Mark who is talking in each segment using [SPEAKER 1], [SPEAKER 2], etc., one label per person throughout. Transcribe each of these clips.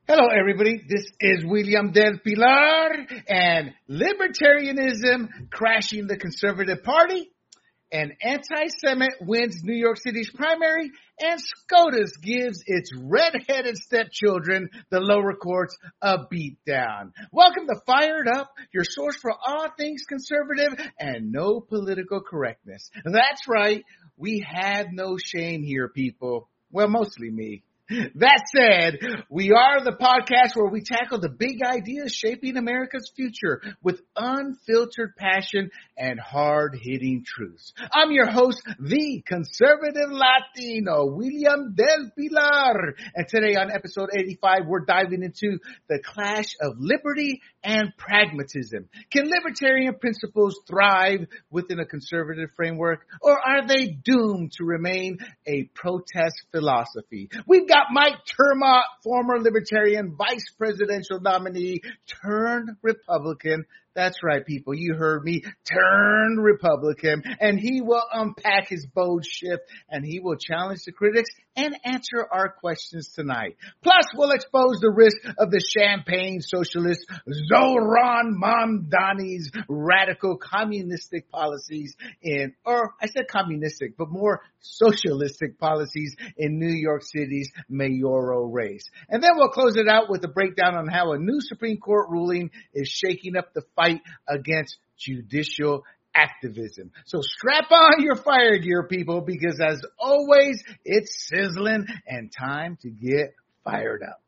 [SPEAKER 1] Hello, everybody. This is William Del Pilar, and libertarianism crashing the Conservative Party, an anti-Semite wins New York City's primary, and SCOTUS gives its red-headed stepchildren, the lower courts, a beatdown. Welcome to Fired Up, your source for all things conservative and no political correctness. That's right. We have no shame here, people. Well, mostly me. That said, we are the podcast where we tackle the big ideas shaping America's future with unfiltered passion and hard-hitting truths. I'm your host, the conservative Latino, William Del Pilar. And today on episode 85, we're diving into the clash of liberty and pragmatism. Can libertarian principles thrive within a conservative framework, or are they doomed to remain a protest philosophy? We've got Mike Termott, former Libertarian vice presidential nominee, turned Republican. That's right, people. You heard me. Turned Republican. And he will unpack his bold shift, and he will challenge the critics and answer our questions tonight. Plus, we'll expose the risk of the champagne socialist Zohran Mamdani's radical communistic policies I said communistic, but more socialistic policies in New York City's mayoral race. And then we'll close it out with a breakdown on how a new Supreme Court ruling is shaking up the fight against judicial activism. So strap on your fire gear, people, because as always, it's sizzling and time to get fired up.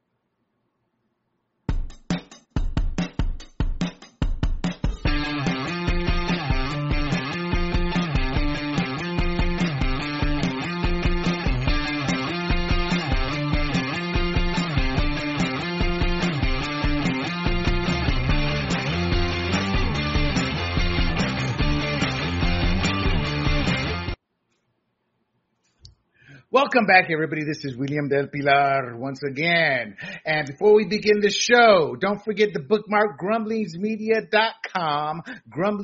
[SPEAKER 1] Welcome back, everybody. This is William Del Pilar once again. And before we begin the show, don't forget to bookmark grumblingsmedia.com,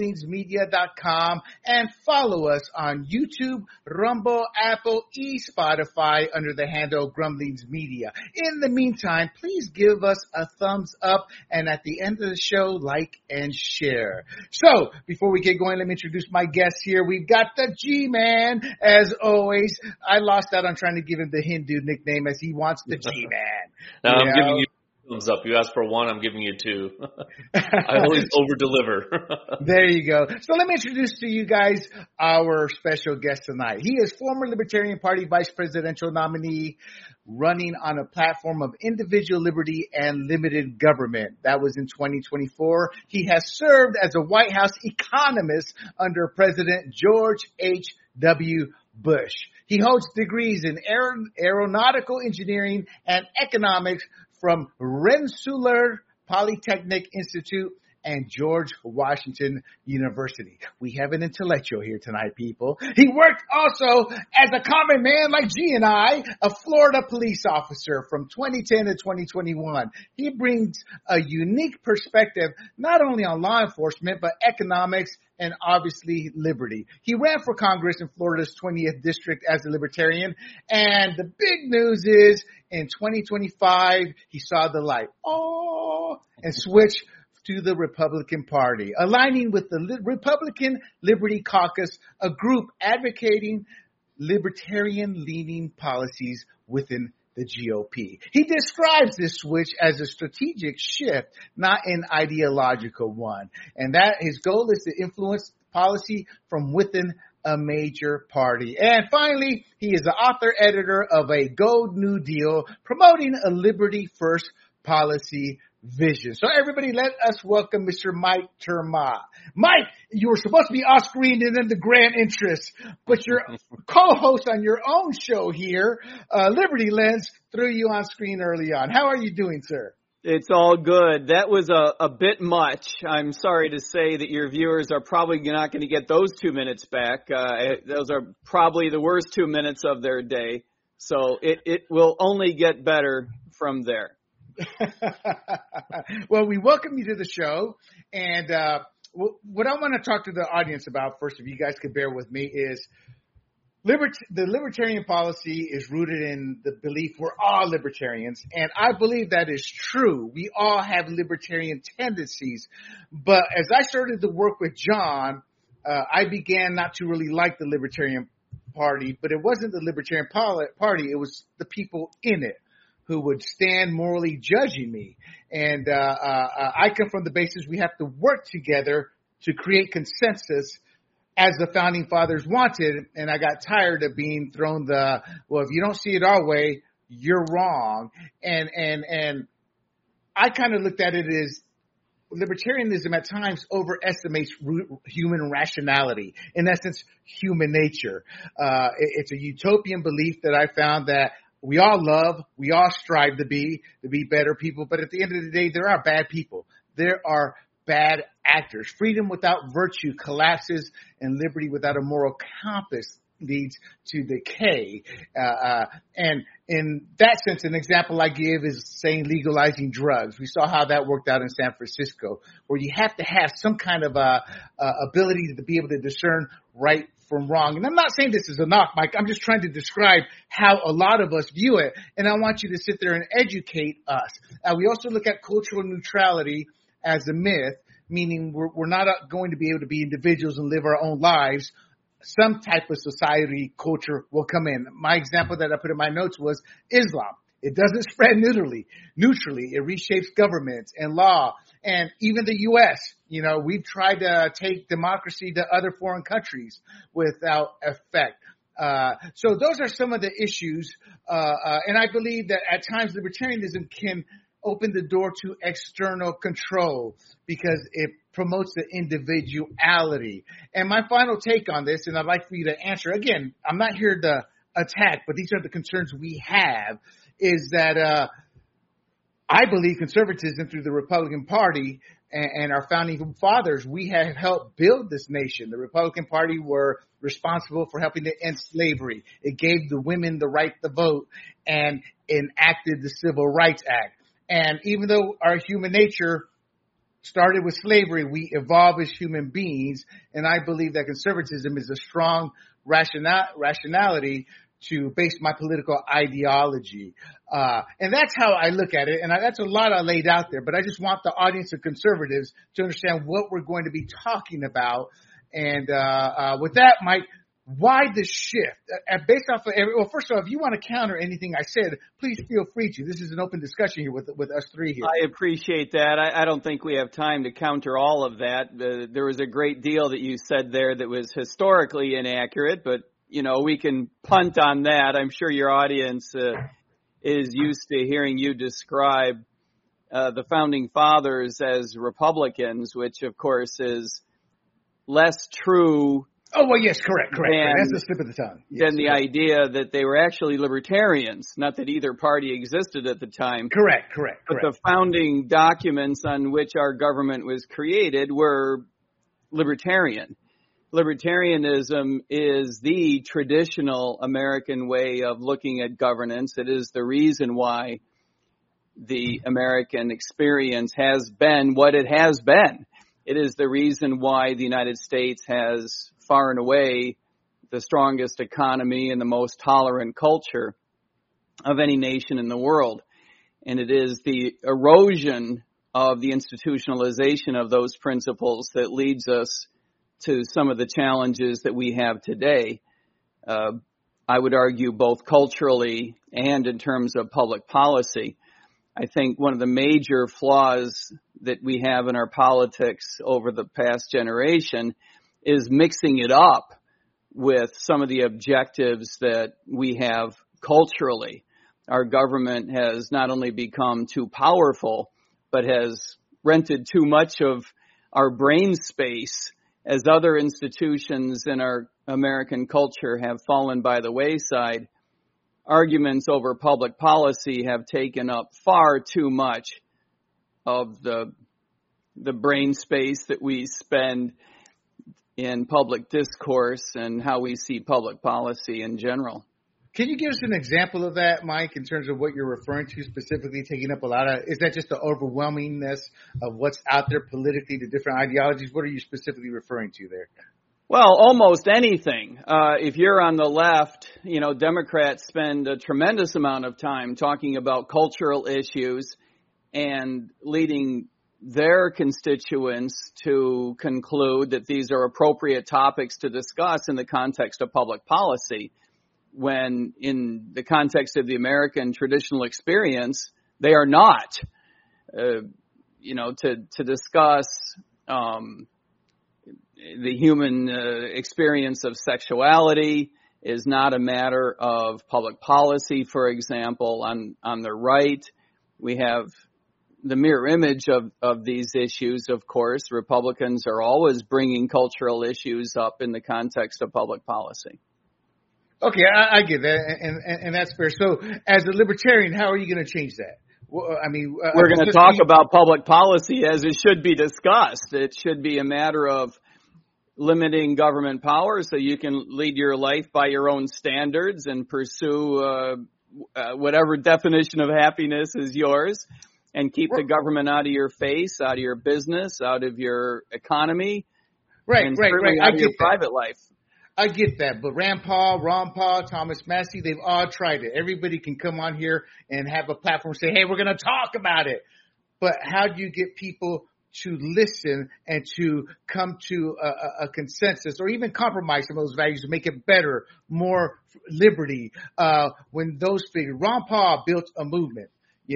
[SPEAKER 1] and follow us on YouTube, Rumble, Apple, Spotify under the handle Grumblings Media. In the meantime, please give us a thumbs up, and at the end of the show, like and share. So, before we get going, let me introduce my guests here. We've got the G-Man, as always. I lost out on trying to give him the Hindu nickname as he wants the G-Man.
[SPEAKER 2] No, I'm giving you thumbs up. You asked for one, I'm giving you two. I always over-deliver.
[SPEAKER 1] There you go. So let me introduce to you guys our special guest tonight. He is former Libertarian Party vice presidential nominee running on a platform of individual liberty and limited government. That was in 2024. He has served as a White House economist under President George H.W. Bush. He holds degrees in aeronautical engineering and economics from Rensselaer Polytechnic Institute and George Washington University. We have an intellectual here tonight, people. He worked also as a common man like G and I, a Florida police officer from 2010 to 2021. He brings a unique perspective not only on law enforcement, but economics and obviously liberty. He ran for Congress in Florida's 20th district as a libertarian. And the big news is in 2025, he saw the light. And switched to the Republican Party, aligning with the Republican Liberty Caucus, a group advocating libertarian-leaning policies within the GOP. He describes this switch as a strategic shift, not an ideological one, and that his goal is to influence policy from within a major party. And finally, he is the author editor of A Gold New Deal, promoting a liberty-first policy vision. So everybody, let us welcome Mr. Mike Termott. Mike, you were supposed to be off-screen and in the grand interest, but your co-host on your own show here, Liberty Lens, threw you on screen early on. How are you doing, sir?
[SPEAKER 3] It's all good. That was a bit much. I'm sorry to say that your viewers are probably not going to get those 2 minutes back. Those are probably the worst 2 minutes of their day. So it will only get better from there.
[SPEAKER 1] Well, we welcome you to the show. And what I want to talk to the audience about first, if you guys could bear with me, is The libertarian policy is rooted in the belief we're all libertarians, and I believe that is true. We all have libertarian tendencies, but as I started to work with John, I began not to really like the Libertarian Party, but it wasn't the Libertarian Party, it was the people in it who would stand morally judging me. And I come from the basis we have to work together to create consensus as the founding fathers wanted, and I got tired of being thrown well, if you don't see it our way, you're wrong. And I kind of looked at it as libertarianism at times overestimates human rationality, in essence, human nature. It's a utopian belief that I found that we all love, we all strive to be better people, but at the end of the day, there are bad people. There are bad actors. Freedom without virtue collapses, and liberty without a moral compass leads to decay. And in that sense, an example I give is saying legalizing drugs. We saw how that worked out in San Francisco, where you have to have some kind of ability to be able to discern right from wrong. And I'm not saying this is a knock, Mike. I'm just trying to describe how a lot of us view it. And I want you to sit there and educate us. We also look at cultural neutrality as a myth, meaning we're not going to be able to be individuals and live our own lives. Some type of society culture will come in. My example that I put in my notes was Islam. It doesn't spread neutrally. It reshapes governments and law. And even the U.S., we've tried to take democracy to other foreign countries without effect. So those are some of the issues. And I believe that at times libertarianism can open the door to external control because it promotes the individuality. And my final take on this, and I'd like for you to answer, again, I'm not here to attack, but these are the concerns we have, is that I believe conservatism through the Republican Party and our founding fathers, we have helped build this nation. The Republican Party were responsible for helping to end slavery. It gave the women the right to vote and enacted the Civil Rights Act. And even though our human nature started with slavery, we evolve as human beings. And I believe that conservatism is a strong rationality to base my political ideology. And that's how I look at it. And that's a lot I laid out there. But I just want the audience of conservatives to understand what we're going to be talking about. And with that, Mike, why the shift? Based off of well, first of all, if you want to counter anything I said, please feel free to. This is an open discussion here with us three here.
[SPEAKER 3] I appreciate that. I don't think we have time to counter all of that. There was a great deal that you said there that was historically inaccurate, but we can punt on that. I'm sure your audience is used to hearing you describe the founding fathers as Republicans, which of course is less true.
[SPEAKER 1] Oh, well, yes, correct. That's the slip of the tongue. Yes,
[SPEAKER 3] than the idea that they were actually libertarians, not that either party existed at the time.
[SPEAKER 1] Correct.
[SPEAKER 3] But the founding documents on which our government was created were libertarian. Libertarianism is the traditional American way of looking at governance. It is the reason why the American experience has been what it has been. It is the reason why the United States has far and away the strongest economy and the most tolerant culture of any nation in the world. And it is the erosion of the institutionalization of those principles that leads us to some of the challenges that we have today. I would argue both culturally and in terms of public policy. I think one of the major flaws that we have in our politics over the past generation is mixing it up with some of the objectives that we have culturally. Our government has not only become too powerful, but has rented too much of our brain space as other institutions in our American culture have fallen by the wayside. Arguments over public policy have taken up far too much of the brain space that we spend in public discourse and how we see public policy in general.
[SPEAKER 1] Can you give us an example of that, Mike, in terms of what you're referring to specifically, taking up a lot of, is that just the overwhelmingness of what's out there politically, the different ideologies? What are you specifically referring to there?
[SPEAKER 3] Well, almost anything. If you're on the left, Democrats spend a tremendous amount of time talking about cultural issues and leading their constituents to conclude that these are appropriate topics to discuss in the context of public policy, when in the context of the American traditional experience, they are not. To discuss the human experience of sexuality is not a matter of public policy. For example, on the right, we have the mirror image of these issues. Of course, Republicans are always bringing cultural issues up in the context of public policy.
[SPEAKER 1] Okay, I get that, and that's fair. So, as a libertarian, how are you going to change that? Well,
[SPEAKER 3] we're going to talk about public policy as it should be discussed. It should be a matter of limiting government power so you can lead your life by your own standards and pursue whatever definition of happiness is yours, and keep the government out of your face, out of your business, out of your economy, and certainly out of your private life.
[SPEAKER 1] I get that, but Rand Paul, Ron Paul, Thomas Massie, they've all tried it. Everybody can come on here and have a platform and say, hey, we're going to talk about it. But how do you get people to listen and to come to a consensus or even compromise some of those values to make it better, more liberty? When those figures, Ron Paul built a movement,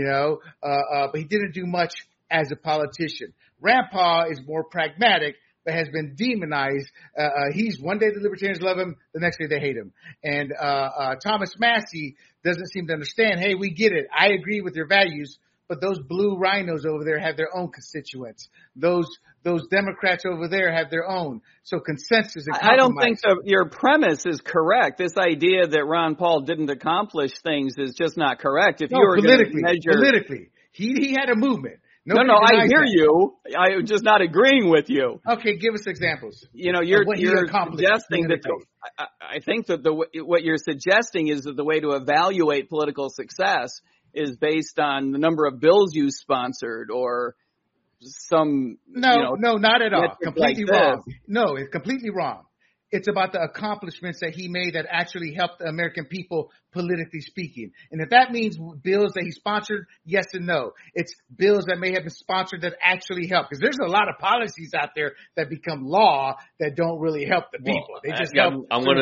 [SPEAKER 1] but he didn't do much as a politician. Rand Paul is more pragmatic, but has been demonized. He's one day the libertarians love him, the next day they hate him. And Thomas Massie doesn't seem to understand, hey, we get it. I agree with your values, but those blue rhinos over there have their own constituents. Those Democrats over there have their own. So consensus and compromise.
[SPEAKER 3] I don't think your premise is correct. This idea that Ron Paul didn't accomplish things is just not correct. If you were
[SPEAKER 1] politically, he had a movement.
[SPEAKER 3] No, I hear you. I'm just not agreeing with you.
[SPEAKER 1] Okay, give us examples.
[SPEAKER 3] You're suggesting that I think that what you're suggesting is that the way to evaluate political success is based on the number of bills you sponsored or some.
[SPEAKER 1] No, not at all. Completely wrong. No, it's completely wrong. It's about the accomplishments that he made that actually helped the American people, politically speaking. And if that means bills that he sponsored, yes and no. It's bills that may have been sponsored that actually help. Because there's a lot of policies out there that become law that don't really help the people. They just help.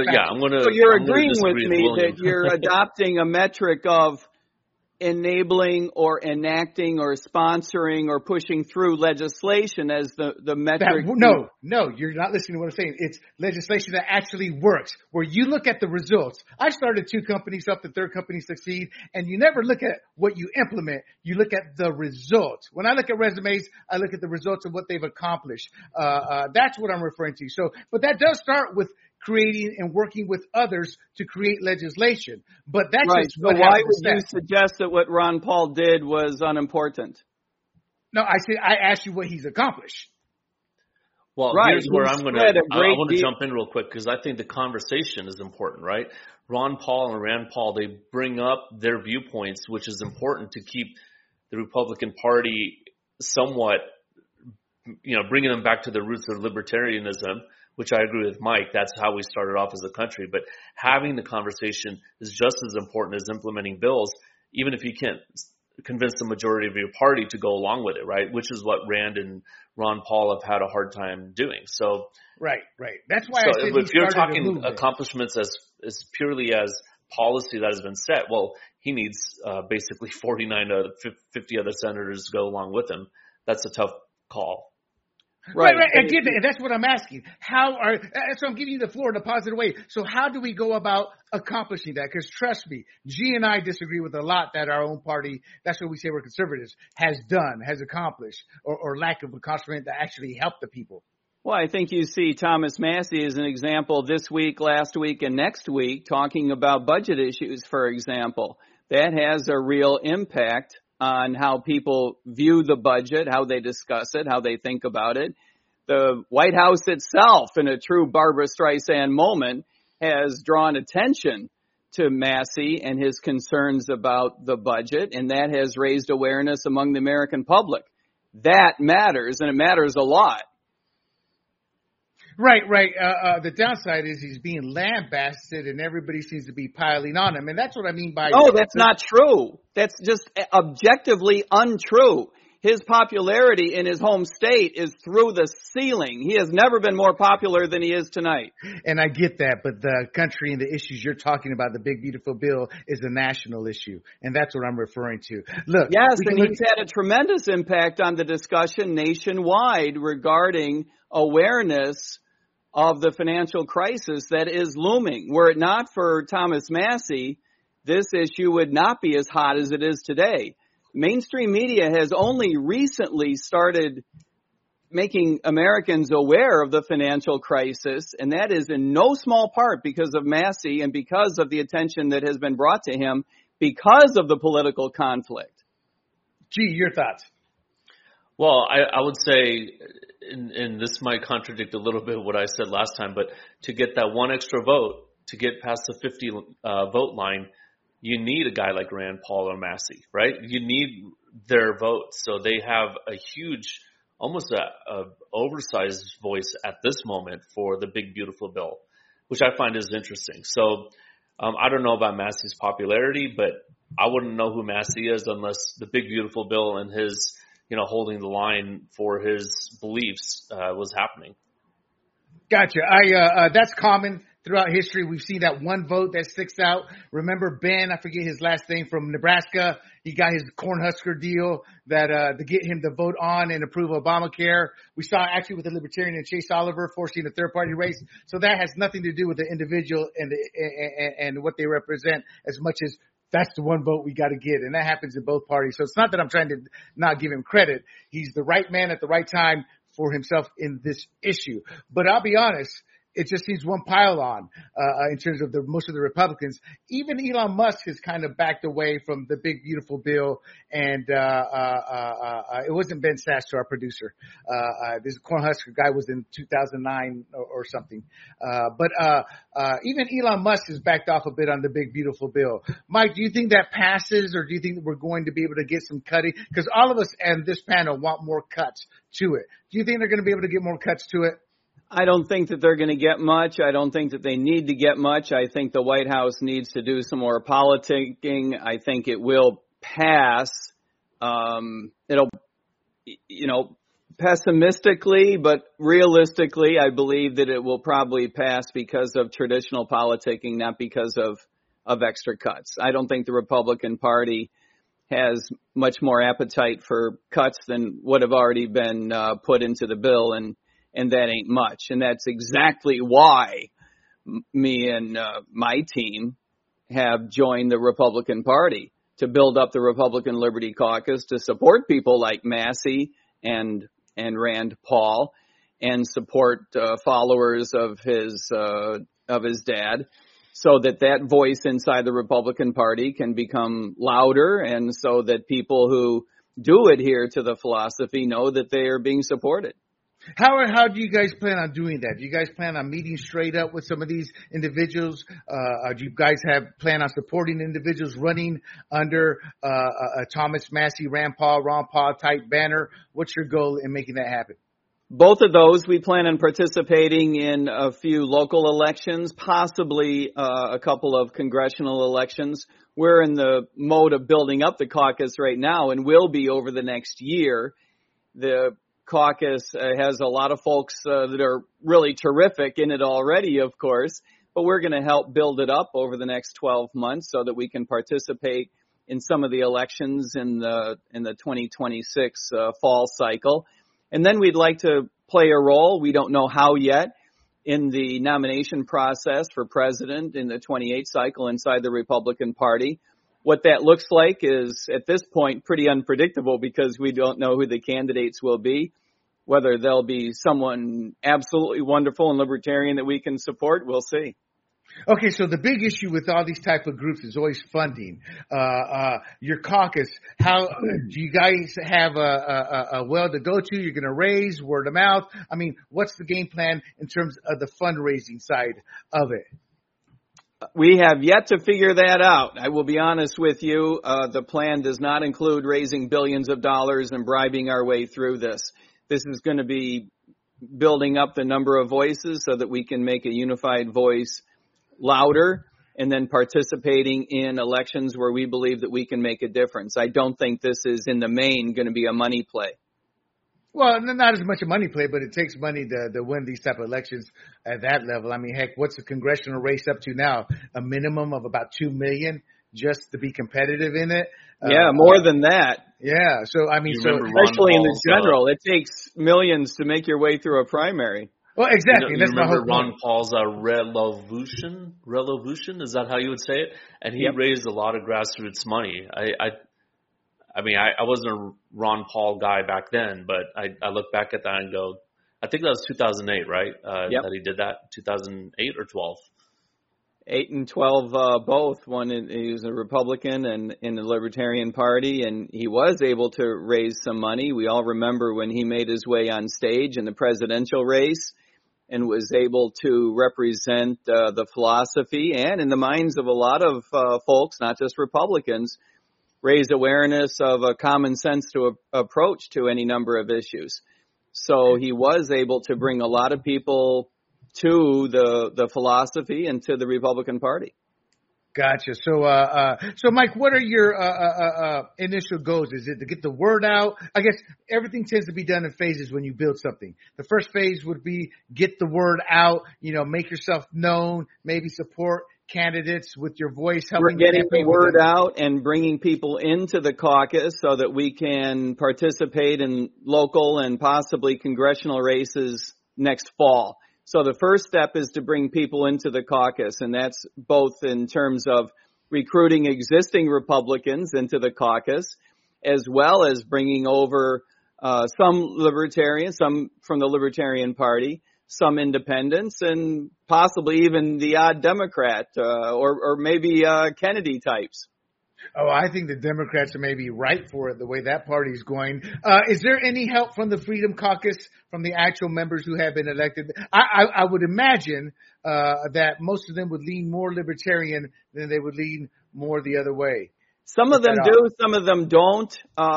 [SPEAKER 3] So you're agreeing with me that you're adopting a metric of enabling or enacting or sponsoring or pushing through legislation as the metric.
[SPEAKER 1] No, you're not listening to what I'm saying. It's legislation that actually works, where you look at the results. I started 2 companies up, the 3rd company succeed, and you never look at what you implement. You look at the results. When I look at resumes, I look at the results of what they've accomplished. That's what I'm referring to. So, but that does start with creating and working with others to create legislation. But that's
[SPEAKER 3] right.
[SPEAKER 1] just
[SPEAKER 3] what why would you suggest that what Ron Paul did was unimportant?
[SPEAKER 1] No, I asked you what he's accomplished.
[SPEAKER 2] Well, here's where I want to jump in real quick because I think the conversation is important, right? Ron Paul and Rand Paul, they bring up their viewpoints, which is important to keep the Republican Party somewhat, bringing them back to the roots of libertarianism, which I agree with Mike. That's how we started off as a country. But having the conversation is just as important as implementing bills, even if you can't convince the majority of your party to go along with it, right? Which is what Rand and Ron Paul have had a hard time doing. So
[SPEAKER 1] right. That's why I said
[SPEAKER 2] if you're talking accomplishments as purely as policy that has been set, well, he needs basically 49 out of 50 other senators to go along with him. That's a tough call.
[SPEAKER 1] Right. I get that. That's what I'm asking. So I'm giving you the floor in a positive way. So how do we go about accomplishing that? Because trust me, G and I disagree with a lot that our own party, that's what we say we're conservatives, has done, has accomplished, or lack of accomplishment that actually helped the people.
[SPEAKER 3] Well, I think you see Thomas Massie as an example this week, last week, and next week talking about budget issues, for example. That has a real impact on how people view the budget, how they discuss it, how they think about it. The White House itself, in a true Barbra Streisand moment, has drawn attention to Massie and his concerns about the budget, and that has raised awareness among the American public. That matters, and it matters a lot.
[SPEAKER 1] Right. The downside is he's being lambasted and everybody seems to be piling on him. And that's what I mean by...
[SPEAKER 3] No, that's not true. That's just objectively untrue. His popularity in his home state is through the ceiling. He has never been more popular than he is tonight.
[SPEAKER 1] And I get that, but the country and the issues you're talking about, the big, beautiful bill, is a national issue. And that's what I'm referring to. Look.
[SPEAKER 3] Yes, and he's had a tremendous impact on the discussion nationwide regarding awareness of the financial crisis that is looming. Were it not for Thomas Massie, this issue would not be as hot as it is today. Mainstream media has only recently started making Americans aware of the financial crisis, and that is in no small part because of Massie and because of the attention that has been brought to him because of the political conflict.
[SPEAKER 1] Gee, your thoughts?
[SPEAKER 2] Well, I would say, and this might contradict a little bit what I said last time, but to get that one extra vote, to get past the 50 vote line, you need a guy like Rand Paul or Massie, right? You need their votes. So they have a huge, almost a oversized voice at this moment for the big, beautiful bill, which I find is interesting. So I don't know about Massie's popularity, but I wouldn't know who Massie is unless the big, beautiful bill and his, holding the line for his beliefs was happening.
[SPEAKER 1] Gotcha. That's common throughout history. We've seen that one vote that sticks out. Remember Ben, I forget his last name, from Nebraska. He got his Cornhusker deal that to get him to vote on and approve Obamacare. We saw actually with the Libertarian and Chase Oliver forcing a third-party race. So that has nothing to do with the individual and what they represent as much as that's the one vote we got to get. And that happens in both parties. So it's not that I'm trying to not give him credit. He's the right man at the right time for himself in this issue. But I'll be honest, it just seems one pile on in terms of most of the Republicans. Even Elon Musk has kind of backed away from the big, beautiful bill. And it wasn't Ben Sasse, our producer. This Cornhusker guy was in 2009 or something. But even Elon Musk has backed off a bit on the big, beautiful bill. Mike, do you think that passes, or do you think that we're going to be able to get some cutting? Because all of us and this panel want more cuts to it. Do you think they're going to be able to get more cuts to it?
[SPEAKER 3] I don't think that they're going to get much. I don't think that they need to get much. I think the White House needs to do some more politicking. I think it will pass. It'll, pessimistically, but realistically, I believe that it will probably pass because of traditional politicking, not because of extra cuts. I don't think the Republican Party has much more appetite for cuts than what have already been put into the bill, and that ain't much. And that's exactly why me and my team have joined the Republican Party, to build up the Republican Liberty Caucus, to support people like Massie and Rand Paul, and support followers of his dad, so that voice inside the Republican Party can become louder, and so that people who do adhere to the philosophy know that they are being supported.
[SPEAKER 1] How do you guys plan on doing that? Do you guys plan on meeting straight up with some of these individuals? Do you guys plan on supporting individuals running under a Thomas Massie, Rand Paul, Ron Paul type banner? What's your goal in making that happen?
[SPEAKER 3] Both of those. We plan on participating in a few local elections, possibly a couple of congressional elections. We're in the mode of building up the caucus right now, and will be over the next year. The caucus has a lot of folks that are really terrific in it already, of course, but we're going to help build it up over the next 12 months so that we can participate in some of the elections in the 2026 fall cycle. And then we'd like to play a role, we don't know how yet, in the nomination process for president in the 28th cycle inside the Republican Party. What that looks like is, at this point, pretty unpredictable, because we don't know who the candidates will be. Whether they'll be someone absolutely wonderful and libertarian that we can support, we'll see.
[SPEAKER 1] Okay, so the big issue with all these type of groups is always funding. Your caucus, how do you guys have a well to go to? You're going to raise word of mouth. I mean, what's the game plan in terms of the fundraising side of it?
[SPEAKER 3] We have yet to figure that out. I will be honest with you. The plan does not include raising billions of dollars and bribing our way through this. This is going to be building up the number of voices so that we can make a unified voice louder, and then participating in elections where we believe that we can make a difference. I don't think this is, in the main, going to be a money play.
[SPEAKER 1] Well, not as much a money play, but it takes money to win these type of elections at that level. I mean, heck, what's the congressional race up to now? A minimum of about $2 million just to be competitive in it.
[SPEAKER 3] Yeah, more than that.
[SPEAKER 1] Yeah. So, I mean,
[SPEAKER 3] especially in the general, it takes millions to make your way through a primary.
[SPEAKER 1] Well, exactly.
[SPEAKER 2] You remember Ron Paul's Revolution? Is that how you would say it? And he raised a lot of grassroots money. I mean, I wasn't a Ron Paul guy back then, but I look back at that and go, I think that was 2008, right? That he did that, 2008 or 12?
[SPEAKER 3] 8 and 12, both. He was a Republican and in the Libertarian Party, and he was able to raise some money. We all remember when he made his way on stage in the presidential race and was able to represent the philosophy, and in the minds of a lot of folks, not just Republicans, raise awareness of a common sense approach to any number of issues. So he was able to bring a lot of people to the philosophy and to the Republican Party.
[SPEAKER 1] Gotcha. So Mike, what are your initial goals? Is it to get the word out? I guess everything tends to be done in phases when you build something. The first phase would be get the word out, make yourself known, maybe support candidates with your voice.
[SPEAKER 3] We're getting the word out and bringing people into the caucus so that we can participate in local and possibly congressional races next fall. So the first step is to bring people into the caucus, and that's both in terms of recruiting existing Republicans into the caucus, as well as bringing over some libertarians, some from the Libertarian Party, some independents, and possibly even the odd Democrat or maybe Kennedy types.
[SPEAKER 1] Oh, I think the Democrats are maybe right for it, the way that party is going. Is there any help from the Freedom Caucus, from the actual members who have been elected? I would imagine that most of them would lean more libertarian than they would lean more the other way.
[SPEAKER 3] Some of them do, some of them don't.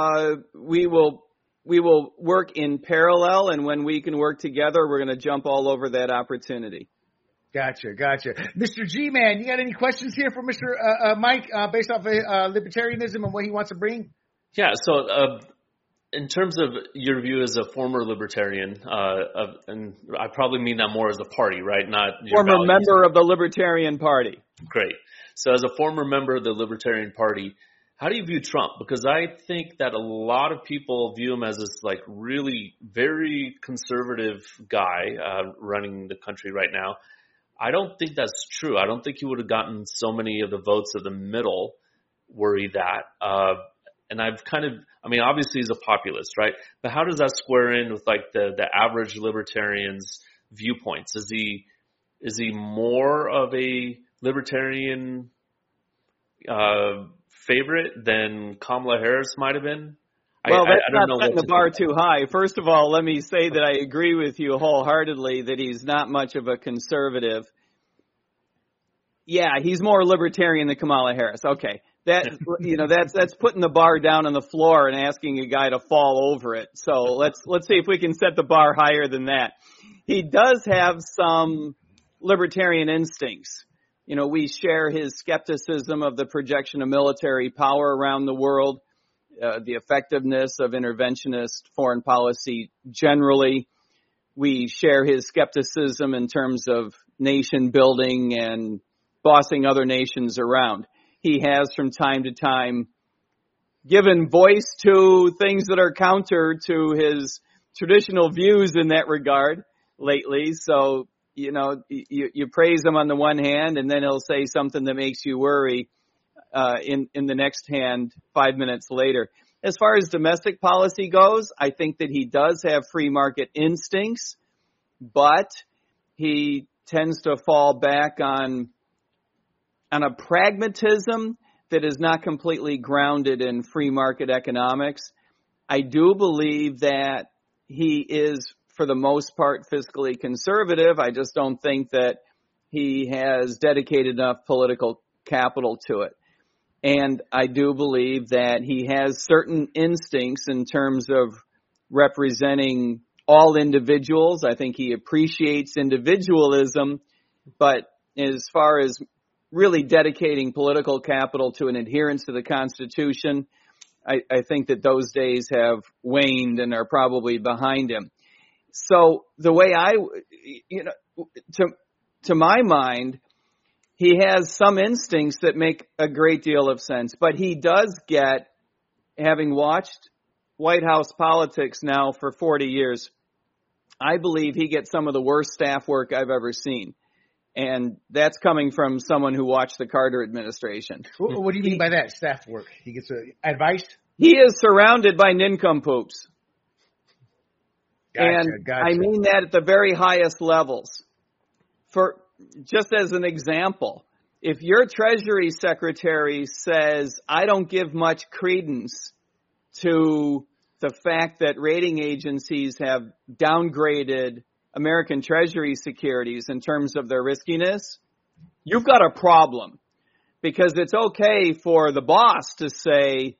[SPEAKER 3] We will work in parallel, and when we can work together, we're going to jump all over that opportunity.
[SPEAKER 1] Gotcha. Mr. G-Man, you got any questions here for Mr. Mike based off of libertarianism and what he wants to bring?
[SPEAKER 2] Yeah, so in terms of your view as a former libertarian, and I probably mean that more as a party, right? Not your
[SPEAKER 3] former
[SPEAKER 2] values.
[SPEAKER 3] Member of the Libertarian Party.
[SPEAKER 2] Great. So as a former member of the Libertarian Party, how do you view Trump? Because I think that a lot of people view him as this like really very conservative guy running the country right now. I don't think that's true. I don't think he would have gotten so many of the votes of the middle were he that. And obviously he's a populist, right? But how does that square in with like the average libertarian's viewpoints? Is he more of a libertarian favorite than Kamala Harris might have been?
[SPEAKER 3] Well, that's not setting the bar too high. First of all, let me say that I agree with you wholeheartedly that he's not much of a conservative. Yeah, he's more libertarian than Kamala Harris. Okay. That's putting the bar down on the floor and asking a guy to fall over it. So let's see if we can set the bar higher than that. He does have some libertarian instincts. We share his skepticism of the projection of military power around the world. The effectiveness of interventionist foreign policy generally. We share his skepticism in terms of nation building and bossing other nations around. He has from time to time given voice to things that are counter to his traditional views in that regard lately. So, you praise him on the one hand, and then he'll say something that makes you worry in the next hand 5 minutes later. As far as domestic policy goes, I think that he does have free market instincts, but he tends to fall back on a pragmatism that is not completely grounded in free market economics. I do believe that he is, for the most part, fiscally conservative. I just don't think that he has dedicated enough political capital to it. And I do believe that he has certain instincts in terms of representing all individuals. I think he appreciates individualism, but as far as really dedicating political capital to an adherence to the Constitution, I think that those days have waned and are probably behind him. So the way to my mind, he has some instincts that make a great deal of sense, but he does get, having watched White House politics now for 40 years, I believe he gets some of the worst staff work I've ever seen. And that's coming from someone who watched the Carter administration.
[SPEAKER 1] What do you mean by that, staff work? He gets advice?
[SPEAKER 3] He is surrounded by nincompoops.
[SPEAKER 1] Gotcha,
[SPEAKER 3] and I mean that at the very highest levels. For just as an example, if your Treasury Secretary says, I don't give much credence to the fact that rating agencies have downgraded American Treasury securities in terms of their riskiness, you've got a problem. Because it's okay for the boss to say,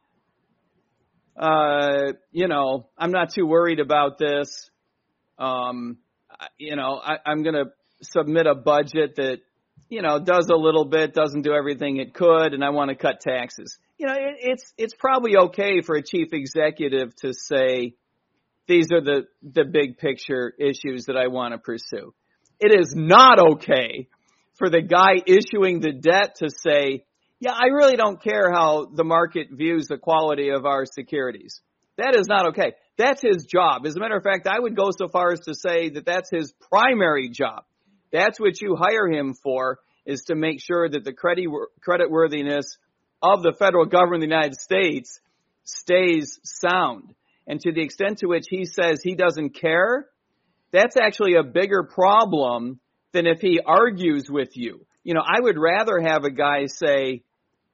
[SPEAKER 3] I'm not too worried about this. I'm going to submit a budget that, does a little bit, doesn't do everything it could, and I want to cut taxes. It's probably okay for a chief executive to say, these are the big picture issues that I want to pursue. It is not okay for the guy issuing the debt to say, yeah, I really don't care how the market views the quality of our securities. That is not okay. That's his job. As a matter of fact, I would go so far as to say that that's his primary job. That's what you hire him for, is to make sure that the creditworthiness of the federal government of the United States stays sound. And to the extent to which he says he doesn't care, that's actually a bigger problem than if he argues with you. I would rather have a guy say,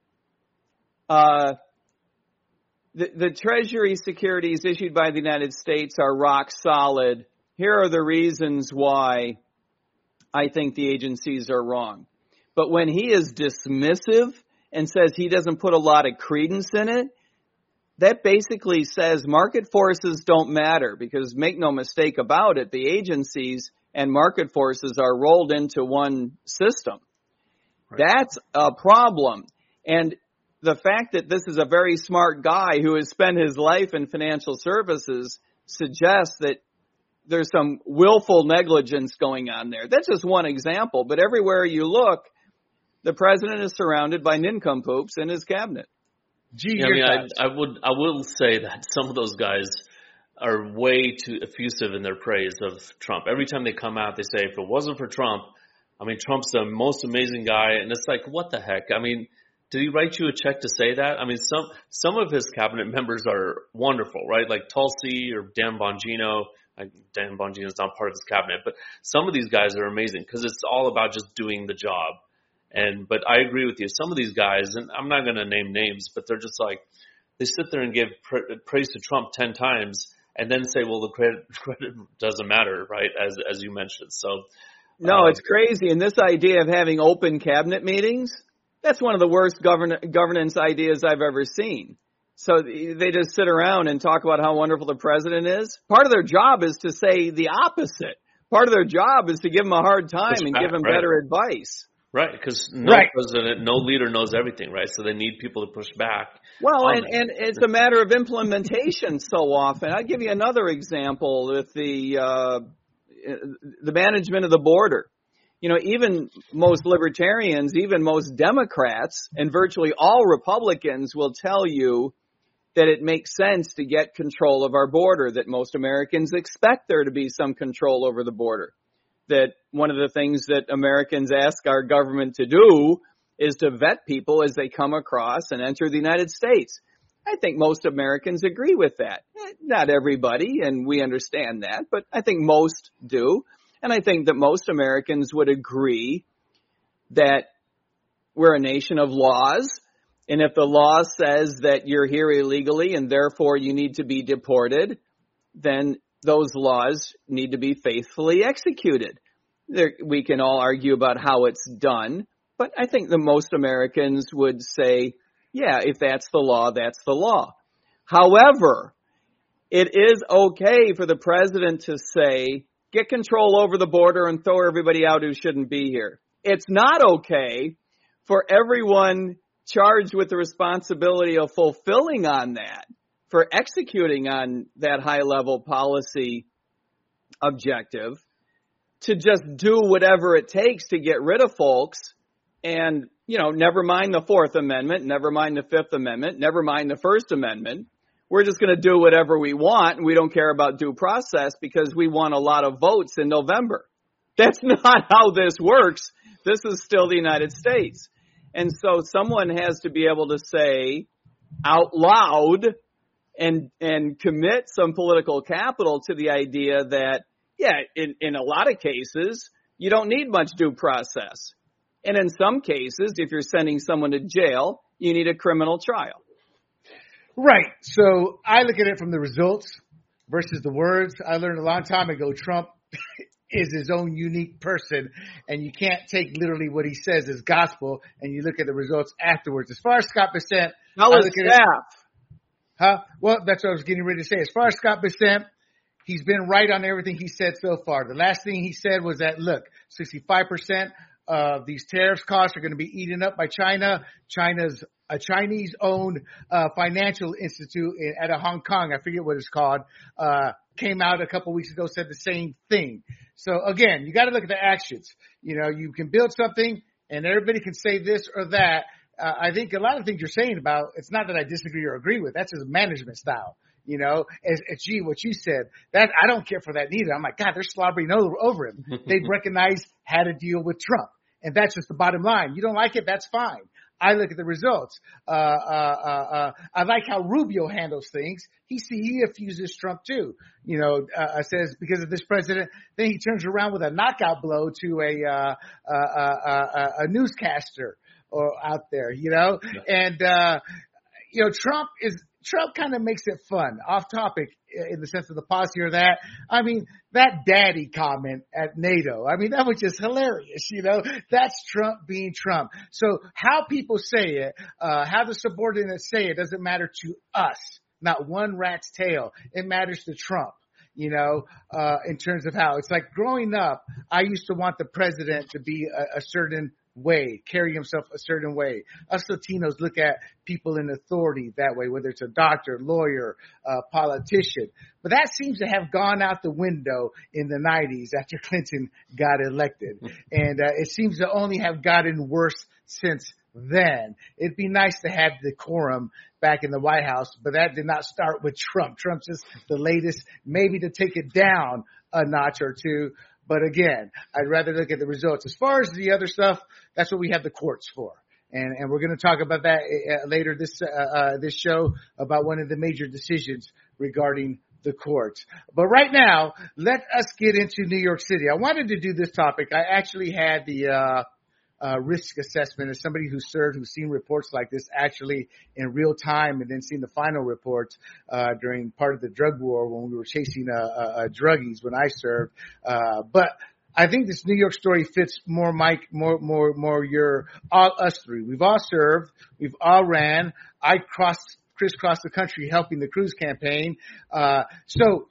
[SPEAKER 3] the Treasury securities issued by the United States are rock solid. Here are the reasons why I think the agencies are wrong. But when he is dismissive and says he doesn't put a lot of credence in it, that basically says market forces don't matter, because make no mistake about it, the agencies and market forces are rolled into one system. Right. That's a problem. And the fact that this is a very smart guy who has spent his life in financial services suggests that there's some willful negligence going on there. That's just one example, but everywhere you look, the president is surrounded by nincompoops in his cabinet.
[SPEAKER 2] I will say that some of those guys are way too effusive in their praise of Trump. Every time they come out, they say, if it wasn't for Trump, Trump's the most amazing guy. And it's like, what the heck? Did he write you a check to say that? Some of his cabinet members are wonderful, right? Like Tulsi or Dan Bongino. Dan Bongino is not part of his cabinet, but some of these guys are amazing because it's all about just doing the job. But I agree with you. Some of these guys, and I'm not going to name names, but they're just like, they sit there and give praise to Trump 10 times and then say, well, the credit doesn't matter, right? As you mentioned. So
[SPEAKER 3] no, it's crazy. And this idea of having open cabinet meetings, that's one of the worst governance ideas I've ever seen. So they just sit around and talk about how wonderful the president is. Part of their job is to say the opposite. Part of their job is to give him a hard time and give him better advice.
[SPEAKER 2] Right, because president, no leader knows everything, right? So they need people to push back.
[SPEAKER 3] Well, and it's a matter of implementation so often. I'll give you another example with the management of the border. Even most libertarians, even most Democrats, and virtually all Republicans will tell you that it makes sense to get control of our border, that most Americans expect there to be some control over the border. That one of the things that Americans ask our government to do is to vet people as they come across and enter the United States. I think most Americans agree with that. Not everybody, and we understand that, but I think most do. And I think that most Americans would agree that we're a nation of laws, and if the law says that you're here illegally and therefore you need to be deported, then those laws need to be faithfully executed. We can all argue about how it's done, but I think that most Americans would say, yeah, if that's the law, that's the law. However, it is okay for the president to say, get control over the border and throw everybody out who shouldn't be here. It's not okay for everyone charged with the responsibility of fulfilling on that, for executing on that high-level policy objective, to just do whatever it takes to get rid of folks and, never mind the Fourth Amendment, never mind the Fifth Amendment, never mind the First Amendment. We're just going to do whatever we want, and we don't care about due process because we won a lot of votes in November. That's not how this works. This is still the United States. And so someone has to be able to say out loud and commit some political capital to the idea that, in a lot of cases, you don't need much due process. And in some cases, if you're sending someone to jail, you need a criminal trial.
[SPEAKER 1] Right. So I look at it from the results versus the words. I learned a long time ago, Trump is his own unique person, and you can't take literally what he says as gospel, and you look at the results afterwards. As far as Scott Bessent,
[SPEAKER 3] how is staff?
[SPEAKER 1] Well, that's what I was getting ready to say. As far as Scott Bessent, he's been right on everything he said so far. The last thing he said was that, look, 65% of these tariffs costs are going to be eaten up by China. China's a Chinese-owned financial institute out of Hong Kong, I forget what it's called, came out a couple weeks ago, said the same thing. So, again, you got to look at the actions. You can build something, and everybody can say this or that. I think a lot of things you're saying about, it's not that I disagree or agree with. That's his management style. Gee, what you said, that I don't care for that neither. I'm like, God, they're slobbering over him. They've recognized how to deal with Trump. And that's just the bottom line. You don't like it, that's fine. I look at the results. I like how Rubio handles things. He accuses Trump too. Says because of this president, then he turns around with a knockout blow to a newscaster or out there, and Trump kind of makes it fun, off topic in the sense of the policy or that. I mean, that daddy comment at NATO, that was just hilarious. That's Trump being Trump. So how people say it, how the subordinates say it doesn't matter to us, not one rat's tail. It matters to Trump. In terms of how it's like growing up, I used to want the president to be a certain way, carry himself a certain way. Us Latinos look at people in authority that way, whether it's a doctor, lawyer, politician. But that seems to have gone out the window in the 90s after Clinton got elected. And it seems to only have gotten worse since then. It'd be nice to have decorum back in the White House, but that did not start with Trump. Trump's just the latest, maybe to take it down a notch or two. But again, I'd rather look at the results. As far as the other stuff, that's what we have the courts for. And we're going to talk about that later this show about one of the major decisions regarding the courts. But right now, let us get into New York City. I wanted to do this topic. I actually had the risk assessment as somebody who's seen reports like this actually in real time and then seen the final reports during part of the drug war when we were chasing druggies when I served. But I think this New York story fits more Mike, more all us three. We've all served. We've all ran. I crisscrossed the country helping the Cruz campaign. So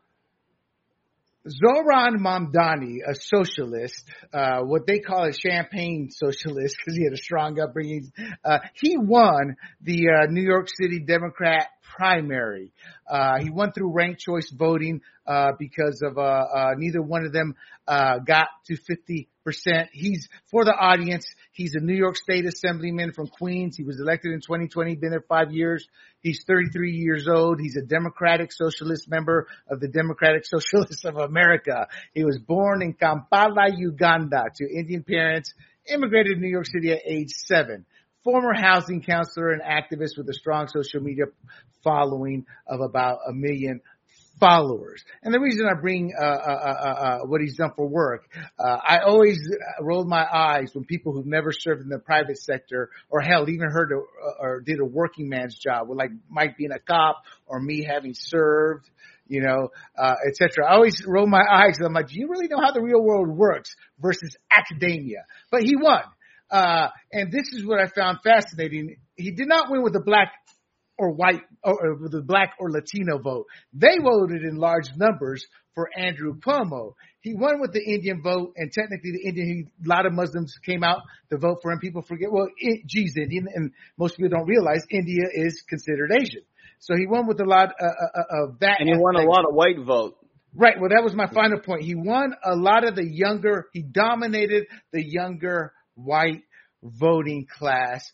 [SPEAKER 1] Zohran Mamdani, a socialist, what they call a champagne socialist because he had a strong upbringing, he won the New York City Democrat primary. He won through ranked choice voting because of neither one of them got to 50%. He's, for the audience, he's a New York State Assemblyman from Queens. He was elected in 2020, been there 5 years. He's 33 years old. He's a Democratic Socialist member of the Democratic Socialists of America. He was born in Kampala, Uganda, to Indian parents, immigrated to New York City at age 7. Former housing counselor and activist with a strong social media following of about 1 million followers. And the reason I bring what he's done for work, I always rolled my eyes when people who've never served in the private sector or hell even heard or did a working man's job, with like Mike being a cop or me having served, etc. I always roll my eyes and I'm like, do you really know how the real world works versus academia? But he won. And this is what I found fascinating. He did not win with a black or white or the black or Latino vote. They voted in large numbers for Andrew Cuomo. He won with the Indian vote, and technically a lot of Muslims came out to vote for him. People forget, G's Indian, and most people don't realize India is considered Asian. So he won with a lot of that.
[SPEAKER 3] And he won a lot of white vote.
[SPEAKER 1] Right. Well, that was my final point. He won a lot of he dominated the younger white voting class.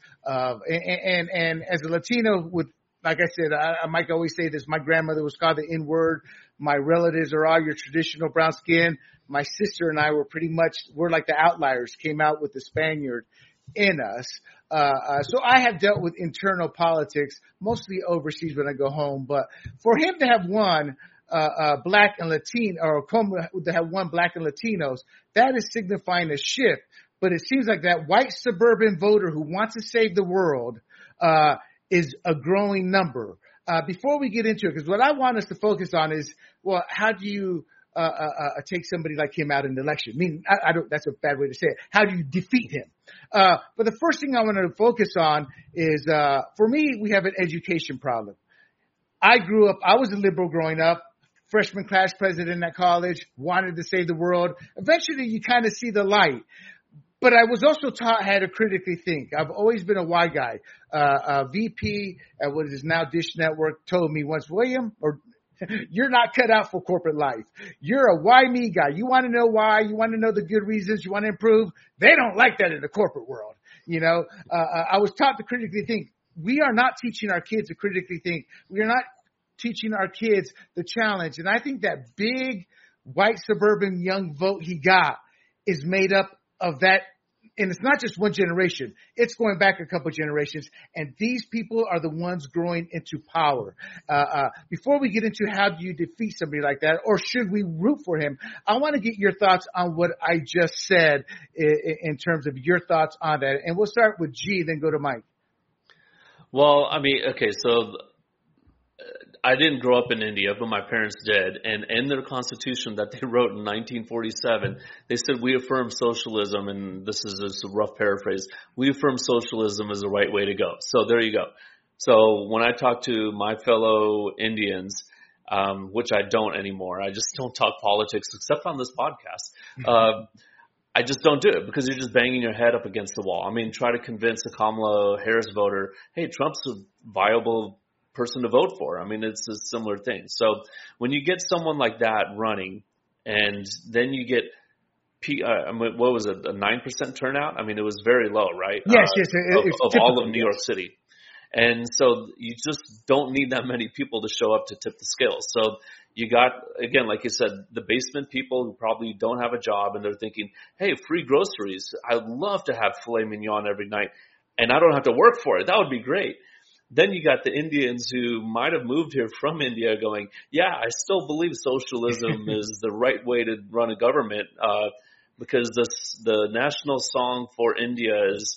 [SPEAKER 1] And as a Latino like I said, I might always say this. My grandmother was called the N-word. My relatives are all your traditional brown skin. My sister and I we're like the outliers, came out with the Spaniard in us. So I have dealt with internal politics, mostly overseas when I go home. But for him to have won black and Latino, or to have won black and Latinos, that is signifying a shift. But it seems like that white suburban voter who wants to save the world is a growing number. Before we get into it, because what I want us to focus on is, well, how do you take somebody like him out in the election? I mean, that's a bad way to say it. How do you defeat him? But the first thing I want to focus on is, for me, we have an education problem. I was a liberal growing up, freshman class president at college, wanted to save the world. Eventually, you kind of see the light. But I was also taught how to critically think. I've always been a why guy. A VP at what is now Dish Network told me once, William, you're not cut out for corporate life. You're a why me guy. You want to know why. You want to know the good reasons. You want to improve. They don't like that in the corporate world. I was taught to critically think. We are not teaching our kids to critically think. We are not teaching our kids the challenge. And I think that big white suburban young vote he got is made up of that. And it's not just one generation. It's going back a couple generations. And these people are the ones growing into power. Before we get into how do you defeat somebody like that, or should we root for him, I want to get your thoughts on what I just said in terms of your thoughts on that. And we'll start with G, then go to Mike.
[SPEAKER 2] Well, I mean, okay, so I didn't grow up in India, but my parents did. And in their constitution that they wrote in 1947, they said, we affirm socialism, and this is just a rough paraphrase, we affirm socialism as the right way to go. So there you go. So when I talk to my fellow Indians, which I don't anymore, I just don't talk politics except on this podcast. I just don't do it because you're just banging your head up against the wall. I mean, try to convince a Kamala Harris voter, hey, Trump's a viable person to vote for. I mean, it's a similar thing. So when you get someone like that running, and then you get, what was it, a 9% turnout? I mean, it was very low, right?
[SPEAKER 1] Yes,
[SPEAKER 2] of all of New York City. And so you just don't need that many people to show up to tip the scales. So you got, again, like you said, the basement people who probably don't have a job, and they're thinking, hey, free groceries. I'd love to have filet mignon every night, and I don't have to work for it. That would be great. Then you got the Indians who might have moved here from India going, yeah, I still believe socialism is the right way to run a government, because the national song for India is,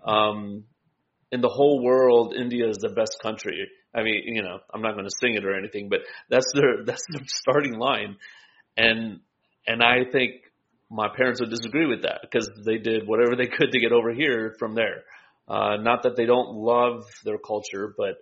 [SPEAKER 2] in the whole world, India is the best country. I mean, I'm not going to sing it or anything, but that's their starting line. And I think my parents would disagree with that because they did whatever they could to get over here from there. Not that they don't love their culture, but,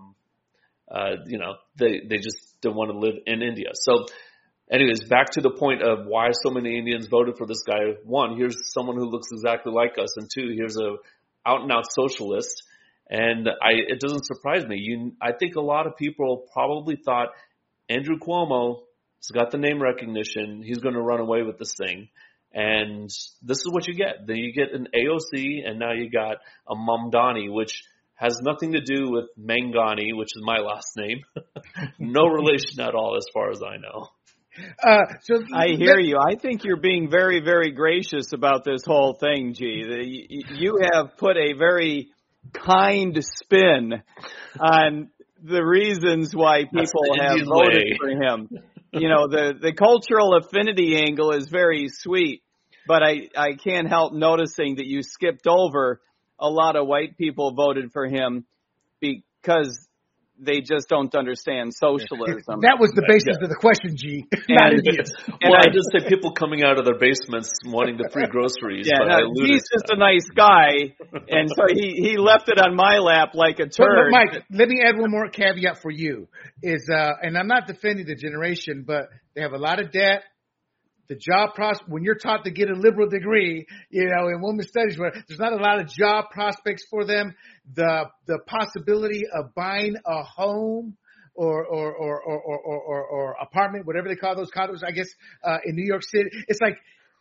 [SPEAKER 2] they just don't want to live in India. So anyways, back to the point of why so many Indians voted for this guy. One, here's someone who looks exactly like us. And two, here's a out and out socialist. And it doesn't surprise me. I think a lot of people probably thought Andrew Cuomo has got the name recognition. He's going to run away with this thing. And this is what you get. Then you get an AOC, and now you got a Mamdani, which has nothing to do with Mangani, which is my last name. No relation at all, as far as I know.
[SPEAKER 3] I hear you. I think you're being very, very gracious about this whole thing, G. You have put a very kind spin on the reasons why people have voted for him. The cultural affinity angle is very sweet, but I can't help noticing that you skipped over a lot of white people voted for him because they just don't understand socialism.
[SPEAKER 1] That was the basis of the question, G.
[SPEAKER 2] I just say people coming out of their basements wanting the free groceries.
[SPEAKER 3] Yeah, he's just a nice guy, and so he left it on my lap like a turd.
[SPEAKER 1] But Mike, let me add one more caveat for you. And I'm not defending the generation, but they have a lot of debt. The job when you're taught to get a liberal degree, in women's studies, where there's not a lot of job prospects for them, the possibility of buying a home or apartment, whatever they call those condos, I guess, in New York City, it's like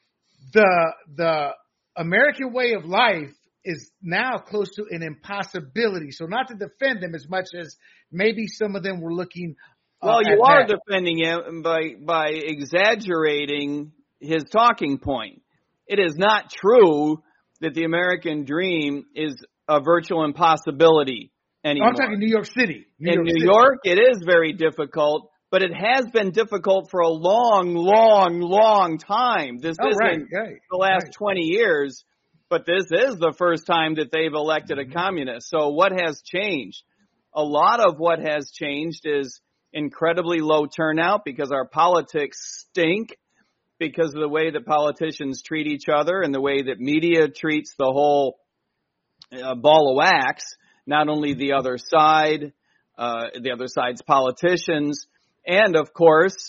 [SPEAKER 1] the American way of life is now close to an impossibility. So not to defend them as much as maybe some of them were looking.
[SPEAKER 3] Well, you are defending him by exaggerating his talking point. It is not true that the American dream is a virtual impossibility anymore.
[SPEAKER 1] I'm talking New York City.
[SPEAKER 3] In New York, it is very difficult, but it has been difficult for a long, long, long time. This isn't the last 20 years, but this is the first time that they've elected a communist. So what has changed? A lot of what has changed is incredibly low turnout because our politics stink, because of the way that politicians treat each other and the way that media treats the whole ball of wax, not only the other side, the other side's politicians. And of course,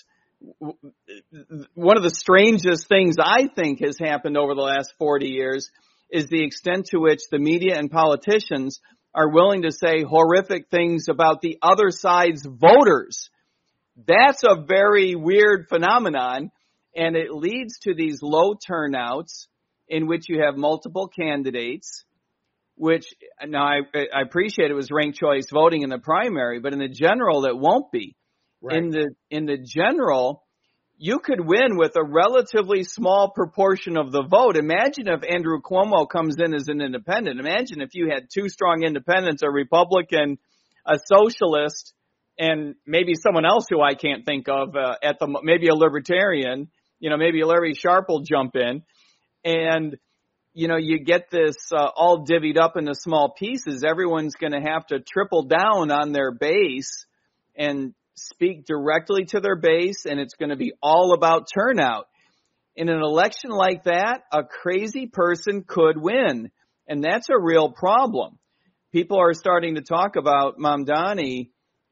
[SPEAKER 3] one of the strangest things I think has happened over the last 40 years is the extent to which the media and politicians are willing to say horrific things about the other side's voters. That's a very weird phenomenon, and it leads to these low turnouts in which you have multiple candidates, which now I appreciate it was ranked choice voting in the primary, but in the general that won't be. Right. In the general, you could win with a relatively small proportion of the vote. Imagine if Andrew Cuomo comes in as an independent. Imagine if you had two strong independents, a Republican, a socialist, and maybe someone else who I can't think of, maybe a libertarian, maybe Larry Sharpe will jump in. And, you get this all divvied up into small pieces. Everyone's going to have to triple down on their base and speak directly to their base, and it's going to be all about turnout. In an election like that, a crazy person could win, and that's a real problem. People are starting to talk about Mamdani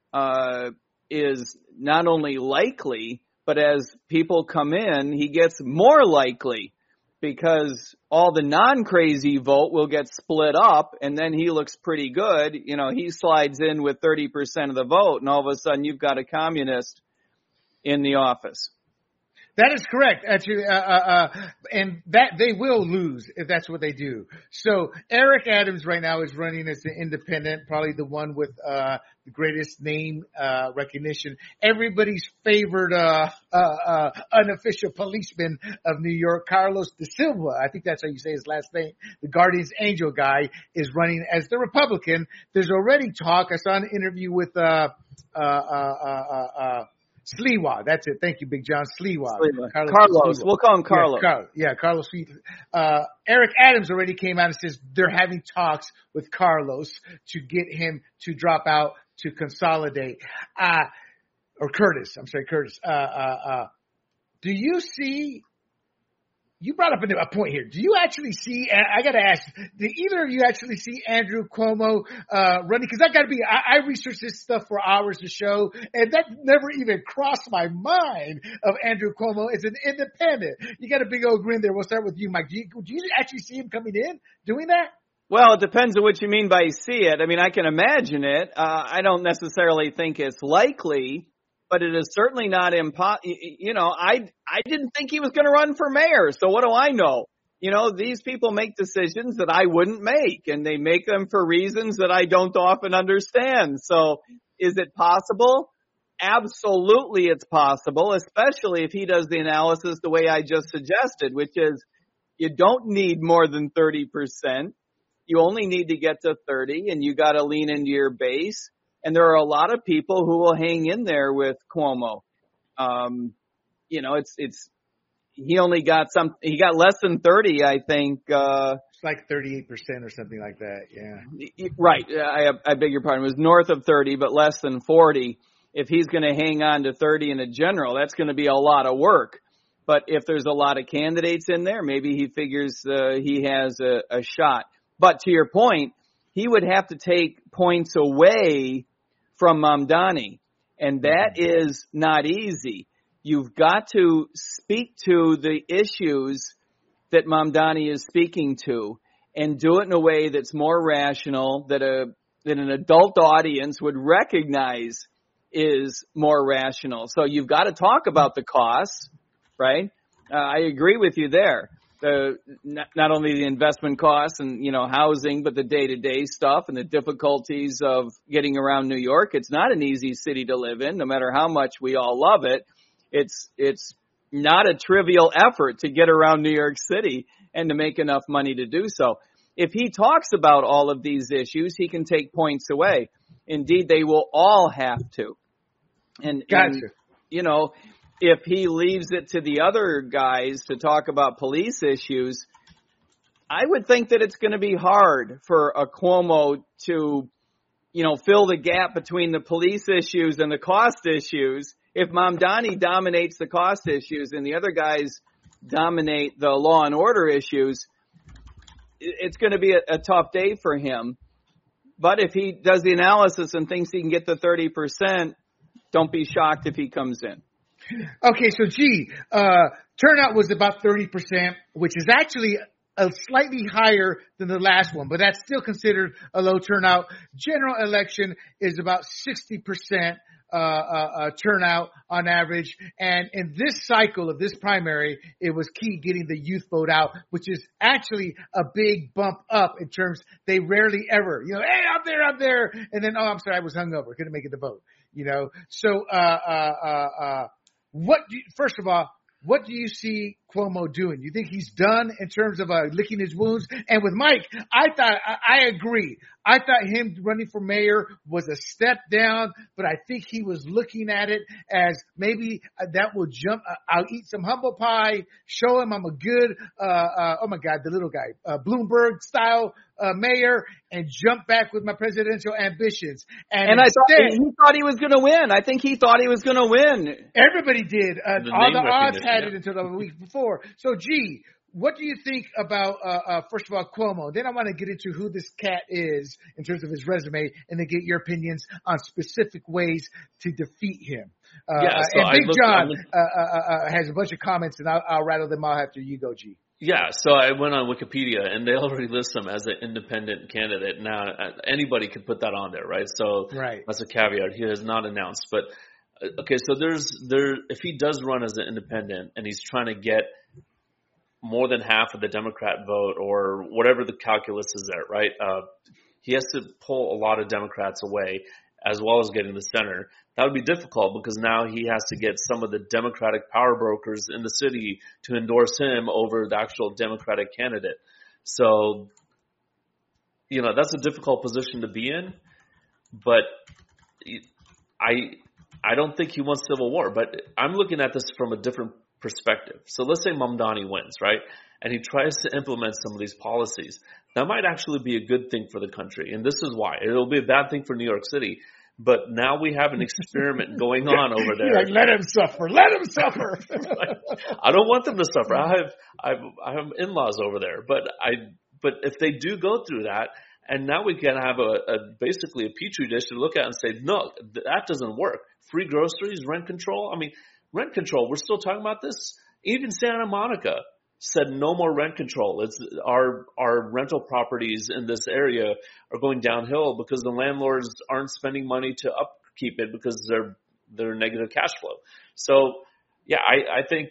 [SPEAKER 3] is not only likely, but as people come in, he gets more likely because all the non-crazy vote will get split up, and then he looks pretty good. He slides in with 30% of the vote, and all of a sudden you've got a communist in the office.
[SPEAKER 1] That is correct, actually, and that they will lose if that's what they do. So Eric Adams right now is running as an independent, probably the one with the greatest name recognition. Everybody's favored unofficial policeman of New York, Carlos De Silva. I think that's how you say his last name. The Guardian's Angel guy is running as the Republican. There's already talk. I saw an interview with Sliwa, that's it. Thank you, Big John. Sliwa.
[SPEAKER 3] Carlos. We'll call him Carlos.
[SPEAKER 1] Carlos. Eric Adams already came out and says they're having talks with Carlos to get him to drop out to consolidate. Or Curtis. I'm sorry, Curtis. Do you see? You brought up a point here. Do you actually see, I got to ask, did either of you actually see Andrew Cuomo running? Because that got to be, I researched this stuff for hours to show, and that never even crossed my mind of Andrew Cuomo as an independent. You got a big old grin there. We'll start with you, Mike. Do you actually see him coming in doing that?
[SPEAKER 3] Well, it depends on what you mean by see it. I mean, I can imagine it. I don't necessarily think it's likely. But it is certainly not impossible. I didn't think he was going to run for mayor. So what do I know? These people make decisions that I wouldn't make, and they make them for reasons that I don't often understand. So is it possible? Absolutely it's possible, especially if he does the analysis the way I just suggested, which is you don't need more than 30%. You only need to get to 30, and you got to lean into your base. And there are a lot of people who will hang in there with Cuomo. he only got he got less than 30, I think.
[SPEAKER 1] It's like 38% or something like that. Yeah.
[SPEAKER 3] Right. I beg your pardon. It was north of 30, but less than 40. If he's going to hang on to 30 in a general, that's going to be a lot of work. But if there's a lot of candidates in there, maybe he figures he has a shot. But to your point, he would have to take points away from Mamdani, and that is not easy. You've got to speak to the issues that Mamdani is speaking to and do it in a way that's more rational, that an adult audience would recognize is more rational. So you've got to talk about the costs, right? I agree with you there. Not only the investment costs and, housing, but the day-to-day stuff and the difficulties of getting around New York. It's not an easy city to live in, no matter how much we all love it. It's not a trivial effort to get around New York City and to make enough money to do so. If he talks about all of these issues, he can take points away. Indeed, they will all have to. And,
[SPEAKER 1] gotcha.
[SPEAKER 3] And if he leaves it to the other guys to talk about police issues, I would think that it's going to be hard for a Cuomo to, fill the gap between the police issues and the cost issues. If Mamdani dominates the cost issues and the other guys dominate the law and order issues, it's going to be a tough day for him. But if he does the analysis and thinks he can get the 30%, don't be shocked if he comes in.
[SPEAKER 1] Okay, so turnout was about 30%, which is actually slightly higher than the last one, but that's still considered a low turnout. General election is about 60% turnout on average. And in this cycle of this primary, it was key getting the youth vote out, which is actually a big bump up in terms they rarely ever, hey, I'm there. And then, I'm sorry, I was hungover. Couldn't make it to vote, So, first of all, what do you see Cuomo doing? You think he's done in terms of licking his wounds? And with Mike, I agree. I thought him running for mayor was a step down, but I think he was looking at it as maybe that will jump. I'll eat some humble pie, show him I'm a good, oh my God, the little guy, Bloomberg style mayor, and jump back with my presidential ambitions.
[SPEAKER 3] And I thought he thought he was going to win. I think he thought he was going to win.
[SPEAKER 1] Everybody did. All the odds had it until the week before. So, what do you think about, first of all, Cuomo? Then I want to get into who this cat is in terms of his resume and then get your opinions on specific ways to defeat him. And Big John has a bunch of comments, and I'll rattle them out after you go, G.
[SPEAKER 2] Yeah, so I went on Wikipedia, and they already list him as an independent candidate. Now, anybody could put that on there, right? So That's a caveat. He has not announced. But, okay, so if he does run as an independent and he's trying to get more than half of the Democrat vote or whatever the calculus is there, right? He has to pull a lot of Democrats away as well as getting the center. That would be difficult because now he has to get some of the Democratic power brokers in the city to endorse him over the actual Democratic candidate. So, that's a difficult position to be in, but I don't think he wants civil war, but I'm looking at this from a different perspective. So let's say Mamdani wins, right? And he tries to implement some of these policies. That might actually be a good thing for the country. And this is why. It'll be a bad thing for New York City. But now we have an experiment going on over there.
[SPEAKER 1] Like, let him suffer. Let him suffer.
[SPEAKER 2] I don't want them to suffer. I have in-laws over there. But if they do go through that, and now we can have basically a petri dish to look at and say, no, that doesn't work. Free groceries, rent control. I mean, rent control, we're still talking about this. Even Santa Monica said no more rent control. It's our rental properties in this area are going downhill because the landlords aren't spending money to upkeep it because they're negative cash flow. So yeah, I think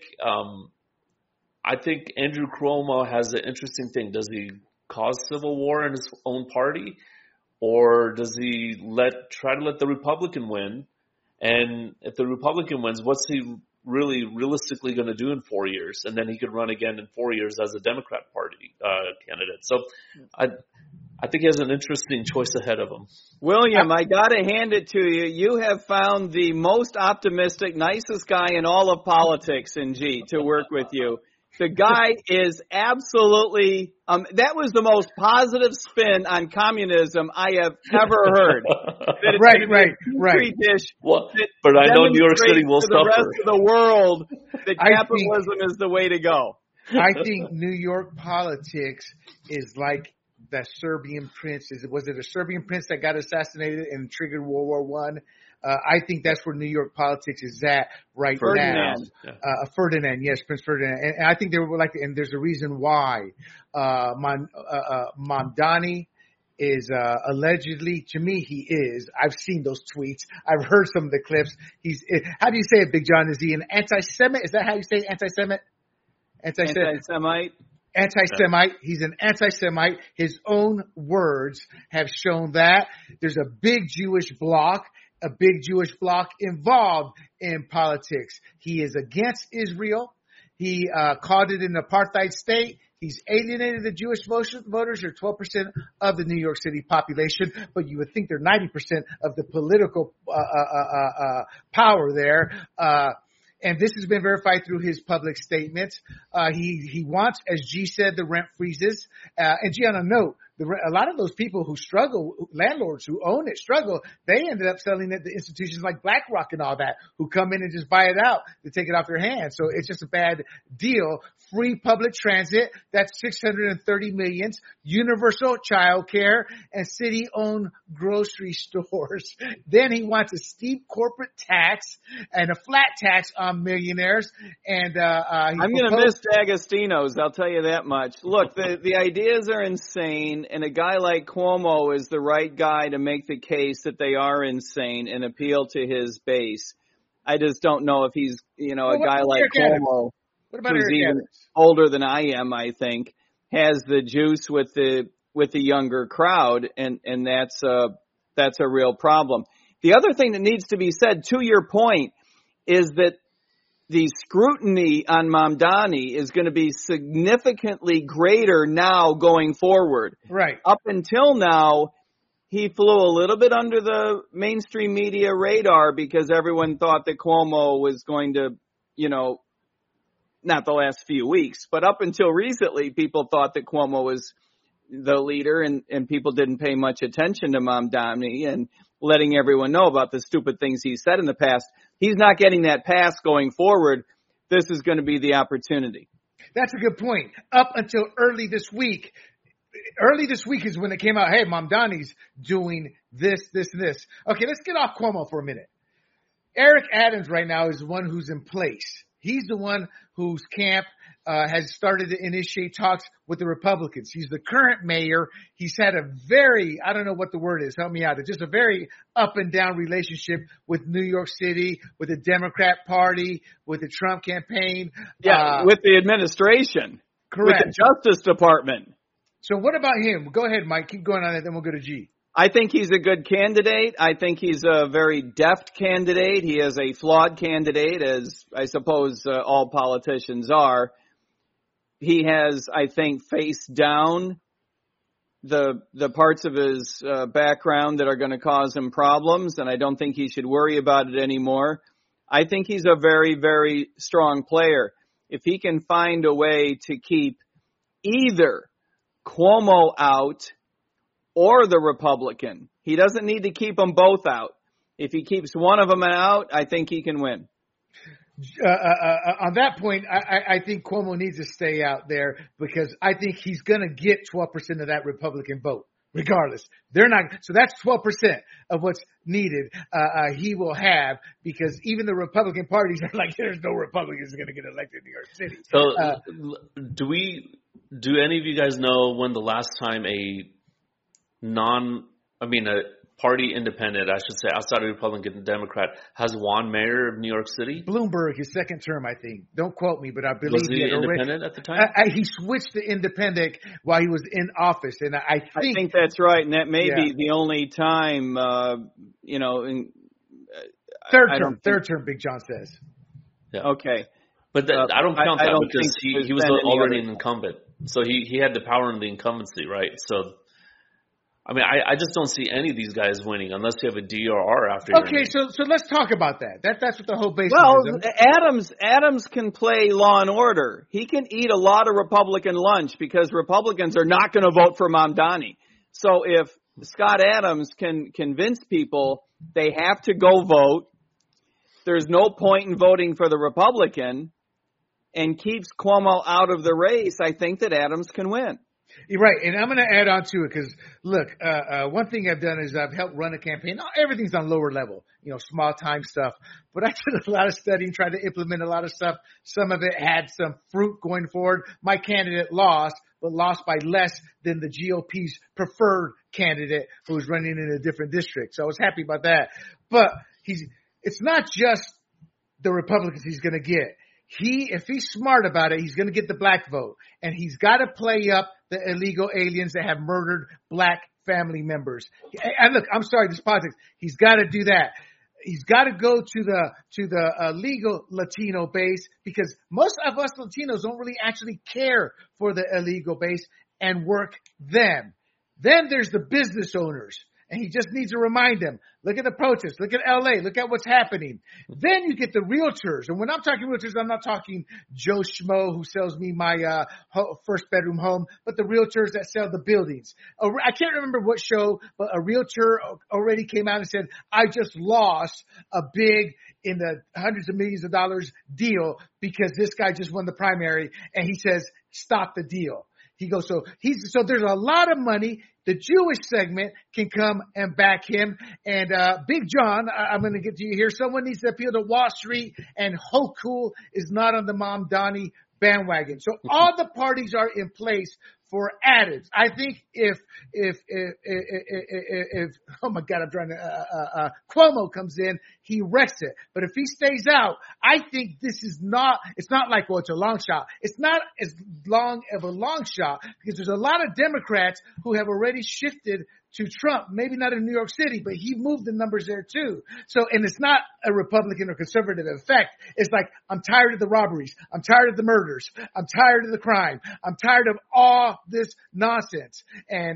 [SPEAKER 2] Andrew Cuomo has an interesting thing. Does he cause civil war in his own party, or does he try to let the Republican win? And if the Republican wins, what's he really realistically going to do in 4 years? And then he could run again in 4 years as a Democrat Party candidate. So I I think he has an interesting choice ahead of him.
[SPEAKER 3] William, I got to hand it to you. You have found the most optimistic, nicest guy in all of politics in G to work with you. The guy is absolutely that was the most positive spin on communism I have ever heard.
[SPEAKER 1] Right.
[SPEAKER 2] Well, but I know New York City will suffer.
[SPEAKER 3] The rest of the world that capitalism is the way to go.
[SPEAKER 1] I think New York politics is like the Serbian prince. Was it a Serbian prince that got assassinated and triggered World War I? I think that's where New York politics is at right now. Ferdinand, yes, Prince Ferdinand. And I think they were like, and there's a reason why. Mamdani is allegedly, to me, he is. I've seen those tweets. I've heard some of the clips. How do you say it, Big John? Is he an anti-Semite? Is that how you say anti-Semite?
[SPEAKER 3] Anti-Semite.
[SPEAKER 1] Anti-Semite. He's an anti-Semite. His own words have shown that. There's a big Jewish bloc involved in politics. He is against Israel. He called it an apartheid state. He's alienated the Jewish voters. They're 12% of the New York City population, but you would think they're 90% of the political power there. And this has been verified through his public statements. He wants, as G said, the rent freezes. And G, on a note, a lot of those people who struggle, landlords who own it struggle, they ended up selling it to institutions like BlackRock and all that, who come in and just buy it out to take it off their hands. So it's just a bad deal. Free public transit, that's $630 million, universal child care, and city-owned grocery stores. Then he wants a steep corporate tax and a flat tax on millionaires. And I'm
[SPEAKER 3] going to miss D'Agostino's, I'll tell you that much. Look, the ideas are insane, and a guy like Cuomo is the right guy to make the case that they are insane and appeal to his base. I just don't know if he's, a guy like Cuomo, who's even older than I am, I think, has the juice with the younger crowd, and that's a real problem. The other thing that needs to be said, to your point, is that the scrutiny on Mamdani is going to be significantly greater now going forward.
[SPEAKER 1] Right.
[SPEAKER 3] Up until now, he flew a little bit under the mainstream media radar because everyone thought that Cuomo was going to, not the last few weeks, but up until recently, people thought that Cuomo was the leader, and people didn't pay much attention to Mamdani and letting everyone know about the stupid things he said in the past. He's not getting that pass going forward. This is going to be the opportunity.
[SPEAKER 1] That's a good point. Up until early this week is when it came out, hey, Mamdani's doing this, this, and this. Okay, let's get off Cuomo for a minute. Eric Adams right now is the one who's in place. He's the one whose camp has started to initiate talks with the Republicans. He's the current mayor. He's had a very, I don't know what the word is, help me out. It's just a very up and down relationship with New York City, with the Democrat Party, with the Trump campaign.
[SPEAKER 3] Yeah, with the administration.
[SPEAKER 1] Correct.
[SPEAKER 3] With the Justice Department.
[SPEAKER 1] So what about him? Go ahead, Mike. Keep going on it, then we'll go to G.
[SPEAKER 3] I think he's a good candidate. I think he's a very deft candidate. He is a flawed candidate, as I suppose all politicians are. He has, I think, faced down the parts of his background that are going to cause him problems, and I don't think he should worry about it anymore. I think he's a very, very strong player. If he can find a way to keep either Cuomo out or the Republican, he doesn't need to keep them both out. If he keeps one of them out, I think he can win.
[SPEAKER 1] On that point, I think Cuomo needs to stay out there because I think he's going to get 12% of that Republican vote, regardless. They're not. So that's 12% of what's needed. He will have, because even the Republican parties are like, there's no Republicans going to get elected in New York City.
[SPEAKER 2] So do any of you guys know when the last time a party independent, I should say, outside of Republican and Democrat, has won mayor of New York City?
[SPEAKER 1] Bloomberg, his second term, I think. Don't quote me, but I believe
[SPEAKER 2] was he independent at the time?
[SPEAKER 1] He switched to independent while he was in office, and I think
[SPEAKER 3] that's right, and that may be the only time.
[SPEAKER 1] Third term, Big John says.
[SPEAKER 2] Yeah.
[SPEAKER 3] Okay.
[SPEAKER 2] But I don't count that because he was already an incumbent. So he had the power in the incumbency, right? So I mean, I just don't see any of these guys winning unless you have a DRR after.
[SPEAKER 1] Okay, so let's talk about that. That's what the whole basis is.
[SPEAKER 3] Adams can play law and order. He can eat a lot of Republican lunch because Republicans are not going to vote for Mamdani. So if Scott Adams can convince people they have to go vote, there's no point in voting for the Republican, and keeps Cuomo out of the race, I think that Adams can win.
[SPEAKER 1] You're right, and I'm going to add on to it because, look, one thing I've done is I've helped run a campaign. Everything's on lower level, small-time stuff. But I did a lot of studying, tried to implement a lot of stuff. Some of it had some fruit going forward. My candidate lost, but lost by less than the GOP's preferred candidate who was running in a different district. So I was happy about that. But it's not just the Republicans he's going to get. If he's smart about it, he's going to get the black vote, and he's got to play up the illegal aliens that have murdered black family members. And look, I'm sorry, this politics. He's got to do that. He's got to go to the legal Latino base because most of us Latinos don't really actually care for the illegal base and work them. Then there's the business owners. And he just needs to remind them, look at the protests, look at LA, look at what's happening. Then you get the realtors. And when I'm talking realtors, I'm not talking Joe Schmo who sells me my first bedroom home, but the realtors that sell the buildings. I can't remember what show, but a realtor already came out and said, I just lost a big in the hundreds of millions of dollars deal because this guy just won the primary. And he says, stop the deal. He goes, so there's a lot of money. The Jewish segment can come and back him. And Big John, I'm going to get to you here. Someone needs to appeal to Wall Street, and Hochul is not on the Mamdani bandwagon. So all the parties are in place for Adams. I think if oh my God, I'm trying to Cuomo comes in, he wrecks it. But if he stays out, I think it's not like, well, it's a long shot. It's not as long of a long shot because there's a lot of Democrats who have already shifted to Trump, maybe not in New York City, but he moved the numbers there too. So, and it's not a Republican or conservative effect. It's like, I'm tired of the robberies. I'm tired of the murders. I'm tired of the crime. I'm tired of all this nonsense. And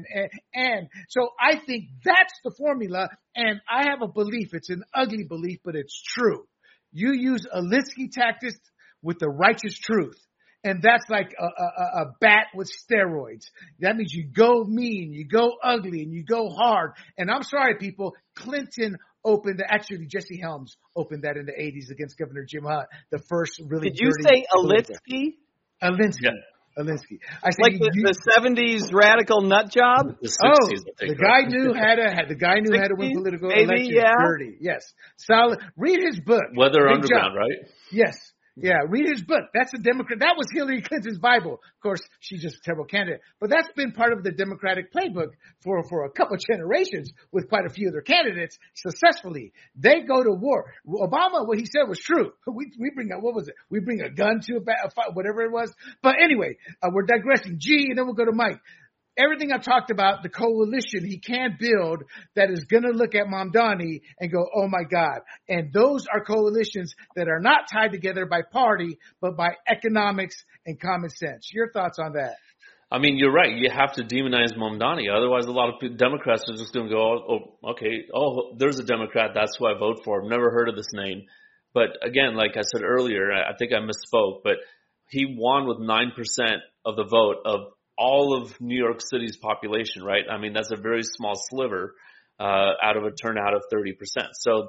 [SPEAKER 1] so I think that's the formula. And I have a belief. It's an ugly belief, but it's true. You use Alinsky tactics with the righteous truth. And that's like a bat with steroids. That means you go mean, you go ugly, and you go hard. And I'm sorry, people, Clinton actually Jesse Helms opened that in the 80s against Governor Jim Hunt, the first really
[SPEAKER 3] Did you say Alinsky?
[SPEAKER 1] Alinsky.
[SPEAKER 2] Yeah.
[SPEAKER 1] Alinsky.
[SPEAKER 3] I said like the 70s radical nut job?
[SPEAKER 2] The 60s,
[SPEAKER 1] the guy knew how to win political elections dirty. Yes. Solid. Read his book.
[SPEAKER 2] Weather Underground, right?
[SPEAKER 1] Yes. Yeah, read his book. That's a Democrat. That was Hillary Clinton's Bible. Of course, she's just a terrible candidate. But that's been part of the Democratic playbook for a couple of generations with quite a few other candidates successfully. They go to war. Obama, what he said was true. We bring what was it? We bring a gun to a fight, whatever it was. But anyway, we're digressing. And then we'll go to Mike. Everything I've talked about, the coalition he can build that is going to look at Mamdani and go, oh, my God. And those are coalitions that are not tied together by party, but by economics and common sense. Your thoughts on that?
[SPEAKER 2] I mean, you're right. You have to demonize Mamdani. Otherwise, a lot of Democrats are just going to go, there's a Democrat. That's who I vote for. I've never heard of this name. But again, like I said earlier, I think I misspoke, but he won with 9% of the vote of all of New York City's population, right? I mean, that's a very small sliver out of a turnout of 30%. So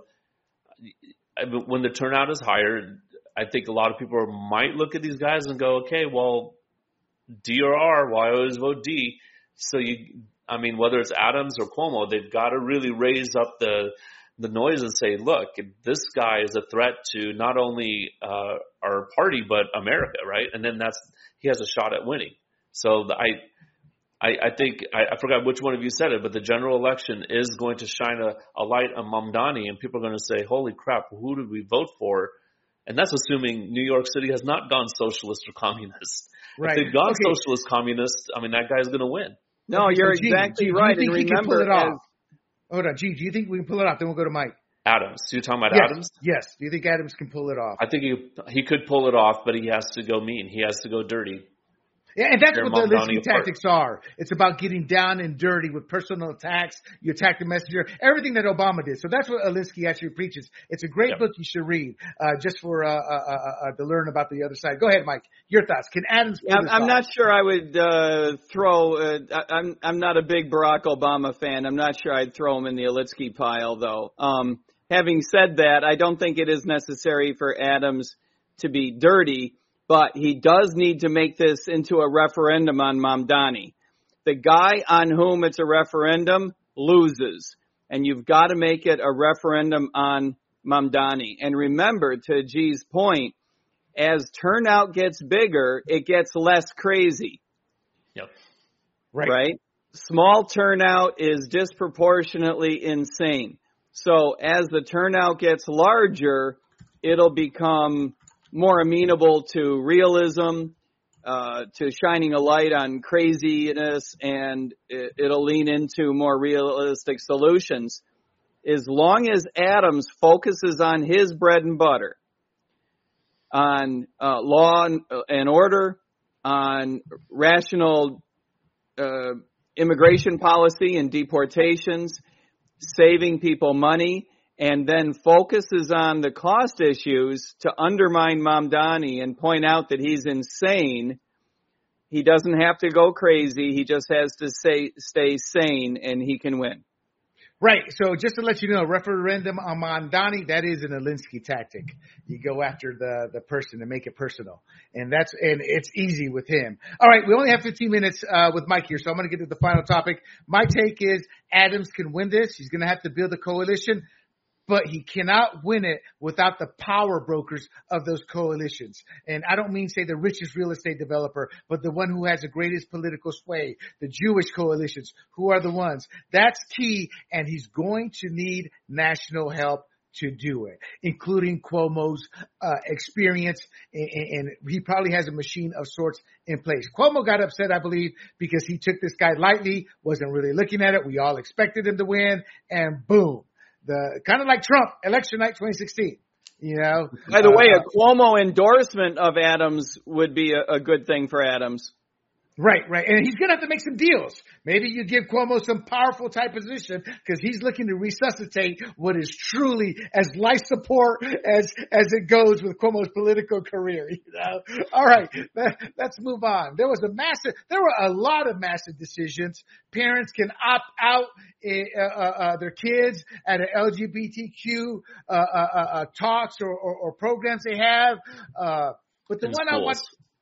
[SPEAKER 2] when the turnout is higher, I think a lot of people might look at these guys and go, okay, well, D or R, well, I always vote D. So whether it's Adams or Cuomo, they've got to really raise up the noise and say, look, this guy is a threat to not only our party, but America, right? And then he has a shot at winning. So I think I forgot which one of you said it, but the general election is going to shine a light on Mamdani, and people are going to say, holy crap, who did we vote for? And that's assuming New York City has not gone socialist or communist.
[SPEAKER 1] Right.
[SPEAKER 2] If they've gone socialist, communist, that guy's going to win.
[SPEAKER 3] No, you're exactly right.
[SPEAKER 1] Do you think he can pull it off? Hold on, G, do you think we can pull it off? Then we'll go to Mike.
[SPEAKER 2] Adams. You're talking about Adams?
[SPEAKER 1] Yes. Do you think Adams can pull it off?
[SPEAKER 2] I think he could pull it off, but he has to go mean. He has to go dirty.
[SPEAKER 1] Yeah, and that's what the Alinsky tactics are. It's about getting down and dirty with personal attacks. You attack the messenger, everything that Obama did. So that's what Alinsky actually preaches. It's a great book you should read, just for to learn about the other side. Go ahead, Mike. Your thoughts? Can Adams?
[SPEAKER 3] I'm not sure I would throw. I'm not a big Barack Obama fan. I'm not sure I'd throw him in the Alinsky pile, though. Having said that, I don't think it is necessary for Adams to be dirty. But he does need to make this into a referendum on Mamdani. The guy on whom it's a referendum loses. And you've got to make it a referendum on Mamdani. And remember, to G's point, as turnout gets bigger, it gets less crazy.
[SPEAKER 2] Yep.
[SPEAKER 3] Right? Small turnout is disproportionately insane. So as the turnout gets larger, it'll become more amenable to realism, to shining a light on craziness, and it'll lean into more realistic solutions. As long as Adams focuses on his bread and butter, on law and order, on rational immigration policy and deportations, saving people money, and then focuses on the cost issues to undermine Mamdani and point out that he's insane, he doesn't have to go crazy. He just has to stay sane, and he can win.
[SPEAKER 1] Right. So just to let you know, referendum on Mamdani, that is an Alinsky tactic. You go after the person and make it personal. And it's easy with him. All right. We only have 15 minutes, with Mike here. So I'm going to get to the final topic. My take is Adams can win this. He's going to have to build a coalition, but he cannot win it without the power brokers of those coalitions. And I don't mean say the richest real estate developer, but the one who has the greatest political sway, the Jewish coalitions. Who are the ones? That's key, and he's going to need national help to do it, including Cuomo's experience, and he probably has a machine of sorts in place. Cuomo got upset, I believe, because he took this guy lightly, wasn't really looking at it. We all expected him to win, and boom. Kind of like Trump, election night 2016, you know.
[SPEAKER 3] By the way, a Cuomo endorsement of Adams would be a good thing for Adams.
[SPEAKER 1] Right. And he's going to have to make some deals. Maybe you give Cuomo some powerful type position because he's looking to resuscitate what is truly as life support as it goes with Cuomo's political career, you know. All right. Let's move on. There were a lot of massive decisions. Parents can opt out their kids at an LGBTQ talks or programs they have. But the one I want.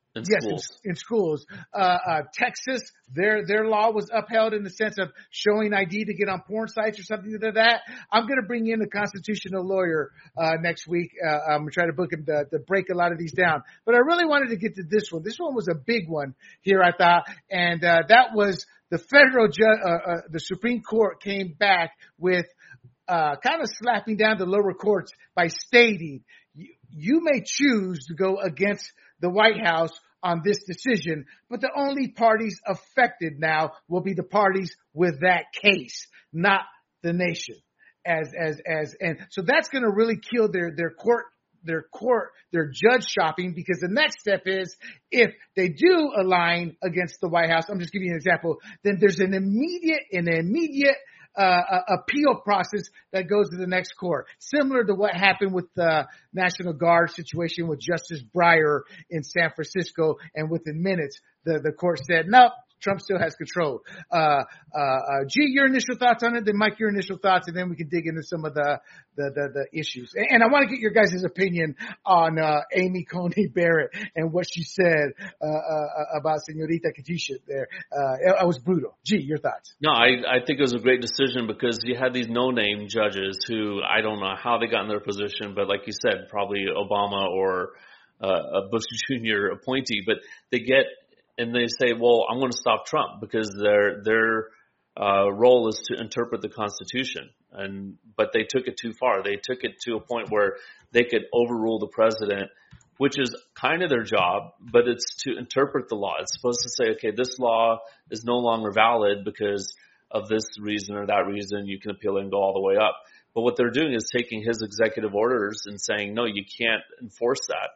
[SPEAKER 1] In schools. Texas, their law was upheld in the sense of showing ID to get on porn sites or something like that. I'm going to bring in a constitutional lawyer next week. I'm going to try to book him to break a lot of these down. But I really wanted to get to this one. This one was a big one here, I thought. And that was the federal judge, the Supreme Court came back with kind of slapping down the lower courts by stating you may choose to go against the White House on this decision, but the only parties affected now will be the parties with that case, not the nation. And so that's going to really kill their judge shopping, because the next step is if they do align against the White House, I'm just giving you an example, then there's an immediate appeal process that goes to the next court, similar to what happened with the National Guard situation with Justice Breyer in San Francisco. And within minutes, the court said, nope, Trump still has control. G, your initial thoughts on it, then Mike, your initial thoughts, and then we can dig into some of the issues. And I want to get your guys' opinion on Amy Coney Barrett and what she said about Señorita Katisha there. It was brutal. G, your thoughts?
[SPEAKER 2] No, I think it was a great decision because you had these no-name judges who I don't know how they got in their position, but like you said, probably Obama or a Bush Jr. appointee, but they get and they say, well, I'm going to stop Trump because their role is to interpret the Constitution. But they took it too far. They took it to a point where they could overrule the president, which is kind of their job, but it's to interpret the law. It's supposed to say, okay, this law is no longer valid because of this reason or that reason. You can appeal and go all the way up. But what they're doing is taking his executive orders and saying, no, you can't enforce that.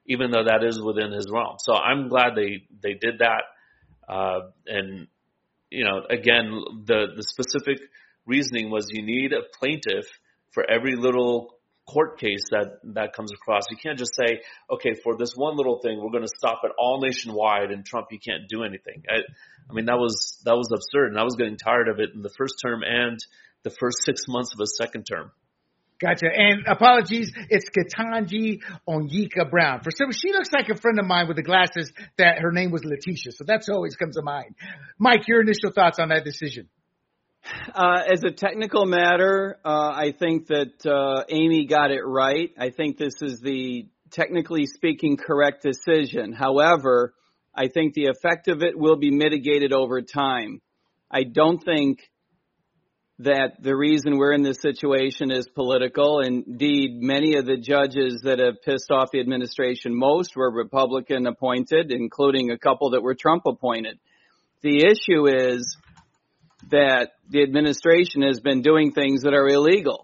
[SPEAKER 2] even though that is within his realm. So I'm glad they did that. And, again, the specific reasoning was you need a plaintiff for every little court case that comes across. You can't just say, okay, for this one little thing, we're going to stop it all nationwide, and Trump, you can't do anything. I mean, that was absurd, and I was getting tired of it in the first term and the first 6 months of his second term.
[SPEAKER 1] Gotcha. And apologies, it's Ketanji Onyeka Brown. For some, she looks like a friend of mine with the glasses that her name was Letitia. So that's always comes to mind. Mike, your initial thoughts on that decision?
[SPEAKER 3] As a technical matter, I think that Amy got it right. I think this is the technically speaking correct decision. However, I think the effect of it will be mitigated over time. I don't think that the reason we're in this situation is political. Indeed, many of the judges that have pissed off the administration most were Republican appointed, including a couple that were Trump appointed. The issue is that the administration has been doing things that are illegal.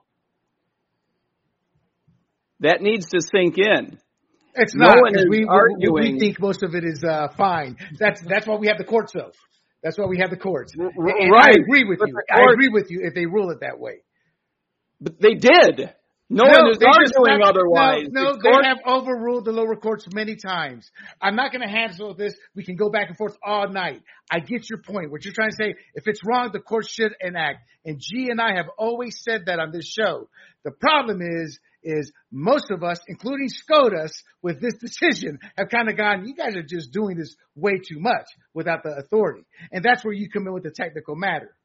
[SPEAKER 3] That needs to sink in.
[SPEAKER 1] It's not. We think most of it is fine. That's why we have the courts, though. That's why we have the courts. And
[SPEAKER 3] right.
[SPEAKER 1] I agree with you. I agree with you if they rule it that way.
[SPEAKER 3] But they did. No one is arguing otherwise.
[SPEAKER 1] No, they have overruled the lower courts many times. I'm not going to handle this. We can go back and forth all night. I get your point. What you're trying to say, if it's wrong, the courts should enact. And G and I have always said that on this show. The problem is most of us, including SCOTUS, with this decision, have kind of gone, you guys are just doing this way too much without the authority. And that's where you come in with the technical matter.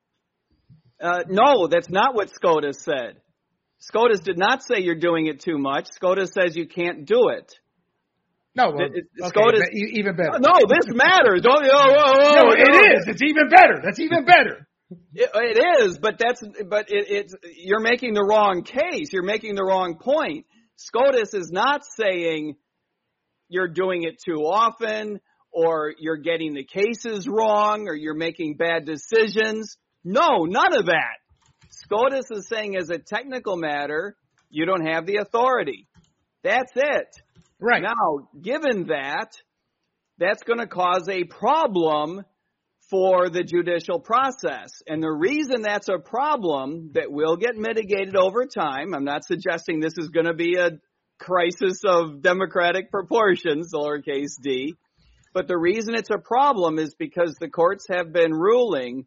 [SPEAKER 3] No, that's not what SCOTUS said. SCOTUS did not say you're doing it too much. SCOTUS says you can't do it.
[SPEAKER 1] No, well, SCOTUS, even better.
[SPEAKER 3] No, this matters. No,
[SPEAKER 1] it is. It's even better. That's even better.
[SPEAKER 3] It is, but it's you're making the wrong case. You're making the wrong point. SCOTUS is not saying you're doing it too often, or you're getting the cases wrong, or you're making bad decisions. No, none of that. SCOTUS is saying as a technical matter, you don't have the authority. That's it.
[SPEAKER 1] Right.
[SPEAKER 3] Now, given that, that's going to cause a problem for the judicial process. And the reason that's a problem that will get mitigated over time, I'm not suggesting this is going to be a crisis of democratic proportions, lowercase d, but the reason it's a problem is because the courts have been ruling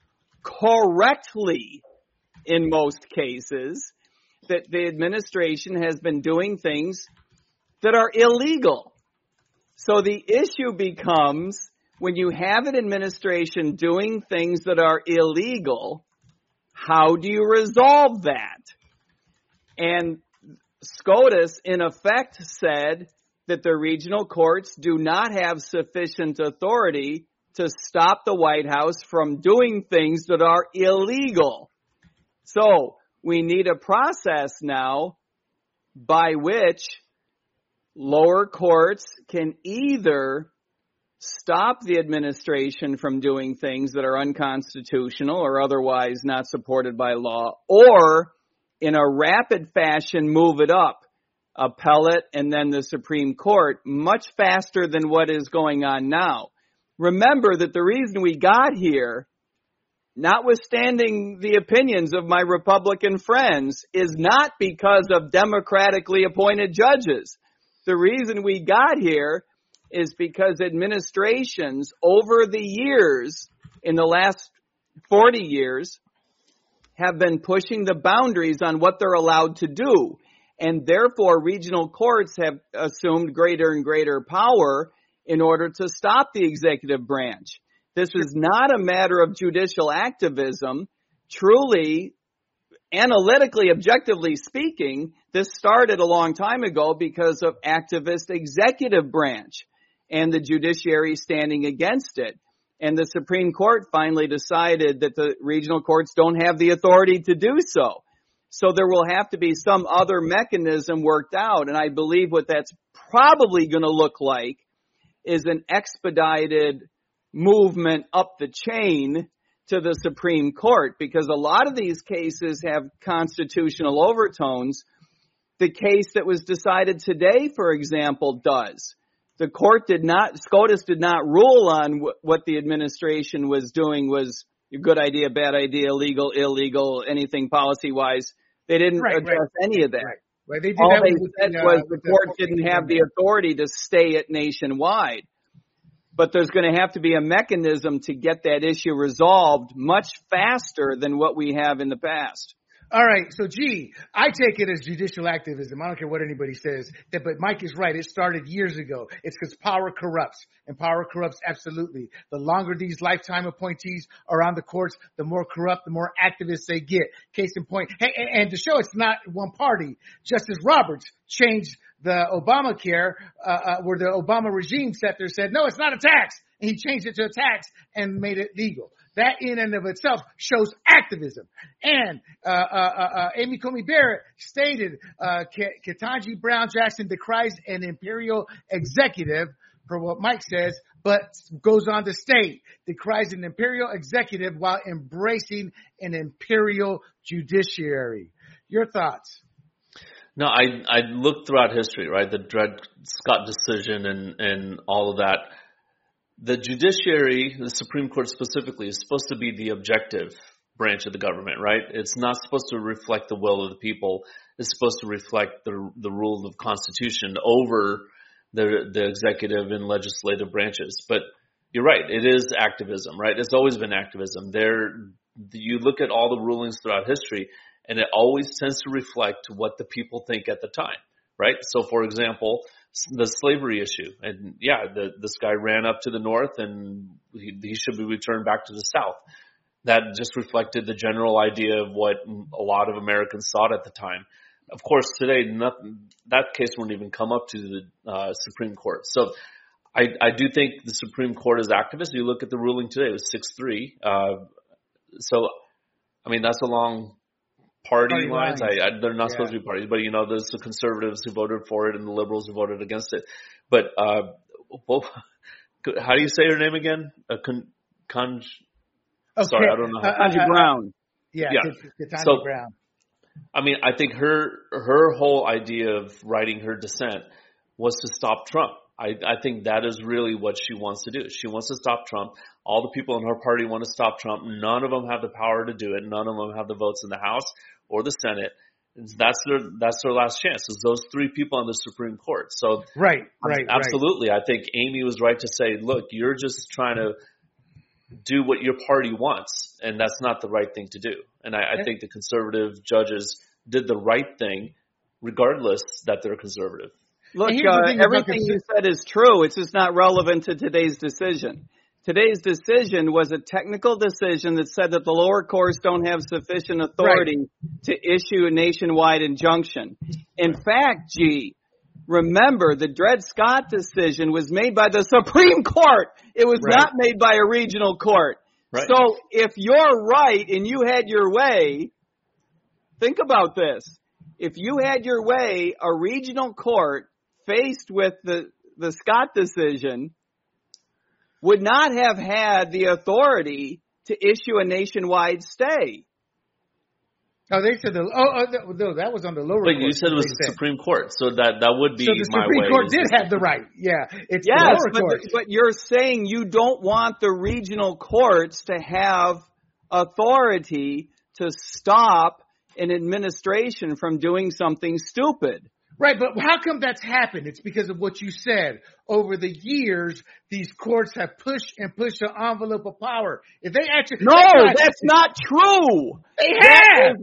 [SPEAKER 3] correctly in most cases that the administration has been doing things that are illegal. So the issue becomes, when you have an administration doing things that are illegal, how do you resolve that? And SCOTUS, in effect, said that the regional courts do not have sufficient authority to stop the White House from doing things that are illegal. So we need a process now by which lower courts can either stop the administration from doing things that are unconstitutional or otherwise not supported by law, or in a rapid fashion move it up, appellate and then the Supreme Court, much faster than what is going on now. Remember that the reason we got here, notwithstanding the opinions of my Republican friends, is not because of democratically appointed judges. The reason we got here is because administrations over the years, in the last 40 years, have been pushing the boundaries on what they're allowed to do. And therefore, regional courts have assumed greater and greater power in order to stop the executive branch. This is not a matter of judicial activism. Truly, analytically, objectively speaking, this started a long time ago because of activist executive branch and the judiciary standing against it. And the Supreme Court finally decided that the regional courts don't have the authority to do so. So there will have to be some other mechanism worked out. And I believe what that's probably going to look like is an expedited movement up the chain to the Supreme Court, because a lot of these cases have constitutional overtones. the case that was decided today, for example, does. The court SCOTUS did not rule on what the administration was doing was a good idea, bad idea, legal, illegal, anything policy-wise. They didn't address any of that.
[SPEAKER 1] Right. They did
[SPEAKER 3] All
[SPEAKER 1] that
[SPEAKER 3] they said was the court didn't have the authority to stay it nationwide. But there's going to have to be a mechanism to get that issue resolved much faster than what we have in the past.
[SPEAKER 1] All right. So, I take it as judicial activism. I don't care what anybody says. But Mike is right. It started years ago. It's because power corrupts, and power corrupts absolutely. The longer these lifetime appointees are on the courts, the more corrupt, the more activists they get. Case in point. Hey, and to show it's not one party, Justice Roberts changed the Obamacare, where the Obama regime sat there and said, no, it's not a tax. And he changed it to a tax and made it legal. That in and of itself shows activism. And Amy Coney Barrett stated Ketanji Brown Jackson decries an imperial executive, for what Mike says, but goes on to state, decries an imperial executive while embracing an imperial judiciary. Your thoughts?
[SPEAKER 2] No, I looked throughout history, right? The Dred Scott decision and all of that. The judiciary, the Supreme Court specifically, is supposed to be the objective branch of the government, right? It's not supposed to reflect the will of the people. It's supposed to reflect the rules of Constitution over the executive and legislative branches. But you're right, it is activism, right? It's always been activism. You look at all the rulings throughout history, and it always tends to reflect what the people think at the time, right? So, for example, the slavery issue. And this guy ran up to the north and he should be returned back to the south. That just reflected the general idea of what a lot of Americans thought at the time. Of course, today, that case wouldn't even come up to the Supreme Court. So I do think the Supreme Court is activist. You look at the ruling today, it was 6-3. So, I mean, that's along party lines. They're not supposed to be parties, but there's the conservatives who voted for it and the liberals who voted against it. But how do you say her name again? Sorry, I don't know.
[SPEAKER 3] Ketanji Brown.
[SPEAKER 1] Ketanji Brown.
[SPEAKER 2] I mean, I think her whole idea of writing her dissent was to stop Trump. I think that is really what she wants to do. She wants to stop Trump. All the people in her party want to stop Trump. None of them have the power to do it. None of them have the votes in the House or the Senate. That's their last chance. Is those three people on the Supreme Court. So
[SPEAKER 1] right.
[SPEAKER 2] Absolutely. I think Amy was right to say, look, you're just trying to do what your party wants, and that's not the right thing to do. And I think the conservative judges did the right thing, regardless that they're conservative.
[SPEAKER 3] Look, everything you said is true. It's just not relevant to today's decision. Today's decision was a technical decision that said that the lower courts don't have sufficient authority to issue a nationwide injunction. In fact, remember, the Dred Scott decision was made by the Supreme Court. It was not made by a regional court. Right. So if you're right and you had your way, think about this. If you had your way, a regional court faced with the Scott decision would not have had the authority to issue a nationwide stay.
[SPEAKER 1] Oh, they said that was on the lower court.
[SPEAKER 2] But you said it was the Supreme Court, so that would be my way.
[SPEAKER 1] So the Supreme Court did have the right. Yeah, it's the lower court.
[SPEAKER 3] But you're saying you don't want the regional courts to have authority to stop an administration from doing something stupid.
[SPEAKER 1] Right, but how come that's happened? It's because of what you said. Over the years, these courts have pushed the envelope of power. If they actually
[SPEAKER 3] that's not true.
[SPEAKER 1] They have.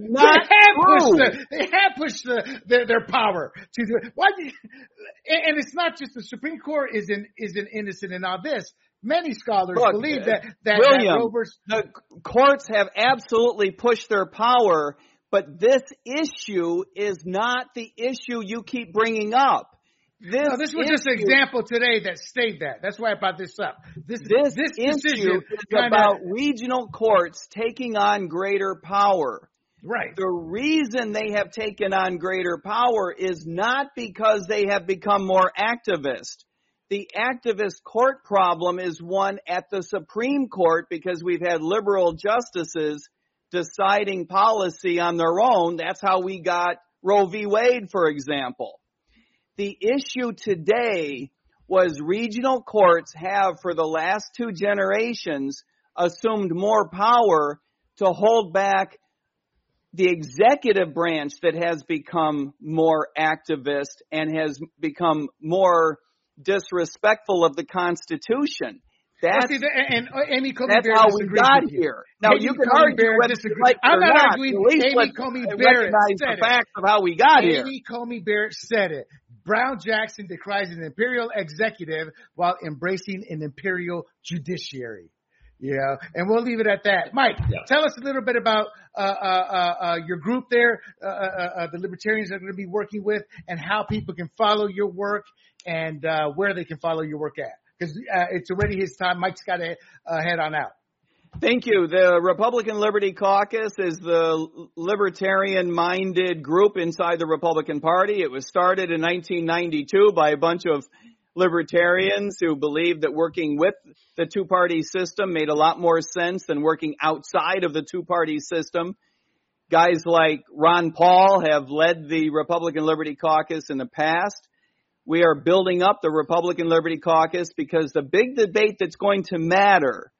[SPEAKER 1] They have pushed their power to do it. Why? And it's not just the Supreme Court isn't innocent in all this. Many scholars believe that
[SPEAKER 3] William,
[SPEAKER 1] Roberts.
[SPEAKER 3] The courts have absolutely pushed their power. But this issue is not the issue you keep bringing up.
[SPEAKER 1] This was just an example today that stated that. That's why I brought this up. This
[SPEAKER 3] issue is about regional courts taking on greater power.
[SPEAKER 1] Right.
[SPEAKER 3] The reason they have taken on greater power is not because they have become more activist. The activist court problem is one at the Supreme Court because we've had liberal justices deciding policy on their own. That's how we got Roe v. Wade, for example. The issue today was regional courts have, for the last 2 generations, assumed more power to hold back the executive branch that has become more activist and has become more disrespectful of the Constitution. That's how we got here. Now, you can argue whether you like it or not.
[SPEAKER 1] Amy Coney Barrett said
[SPEAKER 3] the facts of how we got here.
[SPEAKER 1] Amy Coney Barrett said it. Brown Jackson decries an imperial executive while embracing an imperial judiciary. Yeah, and we'll leave it at that. Mike, tell us a little bit about your group there, the Libertarians that are going to be working with, and how people can follow your work and where they can follow your work at. Because it's already his time. Mike's got to head on out.
[SPEAKER 3] Thank you. The Republican Liberty Caucus is the libertarian-minded group inside the Republican Party. It was started in 1992 by a bunch of libertarians who believed that working with the two-party system made a lot more sense than working outside of the two-party system. Guys like Ron Paul have led the Republican Liberty Caucus in the past. We are building up the Republican Liberty Caucus because the big debate that's going to matter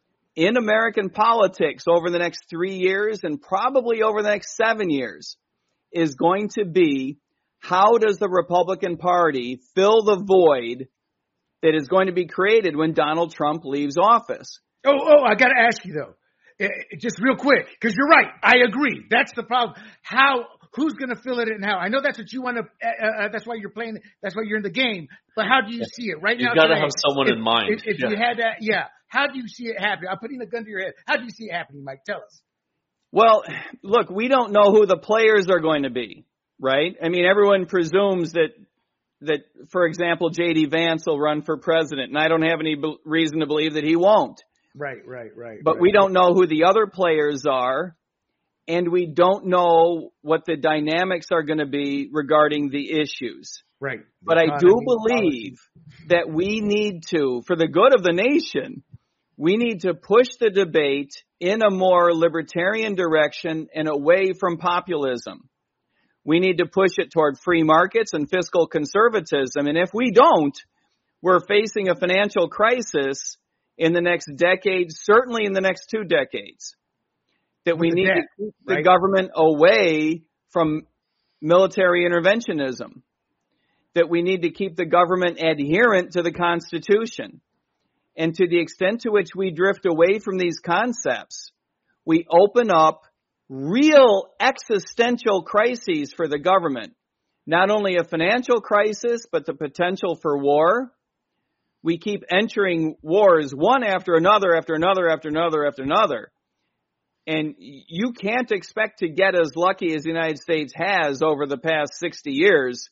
[SPEAKER 3] in American politics over the next 3 years and probably over the next 7 years is going to be, how does the Republican Party fill the void that is going to be created when Donald Trump leaves office?
[SPEAKER 1] I got to ask you, though, just real quick, because you're right. I agree. That's the problem. Who's going to fill it in how? I know that's what you want to, that's why you're playing, that's why you're in the game. But how do you see it right now?
[SPEAKER 2] You've got to have someone in mind.
[SPEAKER 1] If you had that, how do you see it happening? I'm putting a gun to your head. How do you see it happening, Mike? Tell us.
[SPEAKER 3] Well, look, we don't know who the players are going to be, right? I mean, everyone presumes that, for example, J.D. Vance will run for president, and I don't have any reason to believe that he won't.
[SPEAKER 1] Right.
[SPEAKER 3] But we don't know who the other players are, and we don't know what the dynamics are going to be regarding the issues.
[SPEAKER 1] Right.
[SPEAKER 3] But I do believe that we need to, for the good of the nation, we need to push the debate in a more libertarian direction and away from populism. We need to push it toward free markets and fiscal conservatism. And if we don't, we're facing a financial crisis in the next decade, certainly in the next 2 decades. That we need to keep the government away from military interventionism. That we need to keep the government adherent to the Constitution. And to the extent to which we drift away from these concepts, we open up real existential crises for the government. Not only a financial crisis, but the potential for war. We keep entering wars one after another, after another, after another, after another. And you can't expect to get as lucky as the United States has over the past 60 years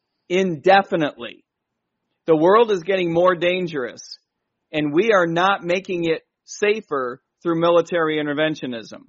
[SPEAKER 3] indefinitely. The world is getting more dangerous, and we are not making it safer through military interventionism.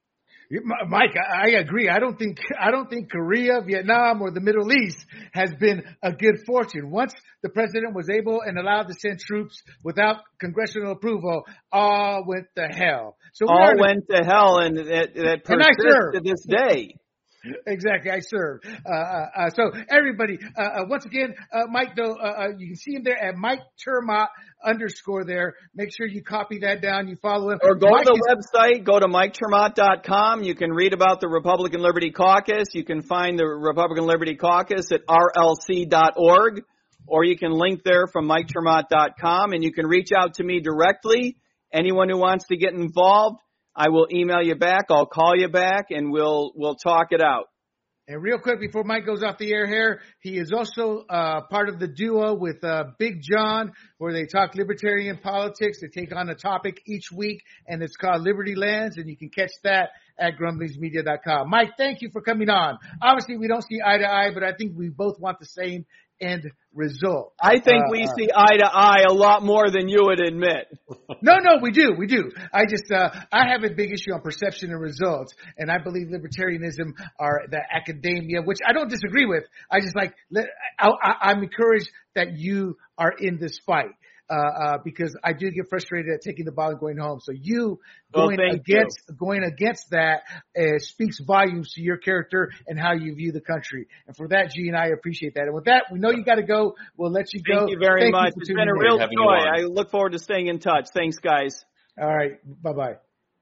[SPEAKER 1] Mike, I agree. I don't think Korea, Vietnam, or the Middle East has been a good fortune. Once the president was able and allowed to send troops without congressional approval, all went to hell. So
[SPEAKER 3] all went to hell, and that persists to this day.
[SPEAKER 1] Exactly, I served. So everybody, once again, Mike, though, you can see him there at Mike Termott _ there. Make sure you copy that down. You follow him.
[SPEAKER 3] Or go to the website, go to MikeTermott.com. You can read about the Republican Liberty Caucus. You can find the Republican Liberty Caucus at rlc.org, or you can link there from MikeTermott.com, and you can reach out to me directly. Anyone who wants to get involved, I will email you back. I'll call you back, and we'll talk it out.
[SPEAKER 1] And real quick, before Mike goes off the air here, he is also part of the duo with Big John, where they talk libertarian politics. They take on a topic each week, and it's called Liberty Lands, and you can catch that at grumblingsmedia.com. Mike, thank you for coming on. Obviously, we don't see eye to eye, but I think we both want the same end result.
[SPEAKER 3] I think we see eye to eye a lot more than you would admit.
[SPEAKER 1] No, we do. I just, I have a big issue on perception and results, and I believe libertarianism are the academia, which I don't disagree with. I just I'm encouraged that you are in this fight. because I do get frustrated at taking the ball and going home. So you going against that speaks volumes to your character and how you view the country. And for that, G and I appreciate that. And with that, we know you got to go. We'll let you go.
[SPEAKER 3] Thank you very much. It's been a real joy. I look forward to staying in touch. Thanks, guys.
[SPEAKER 1] All right. Bye-bye.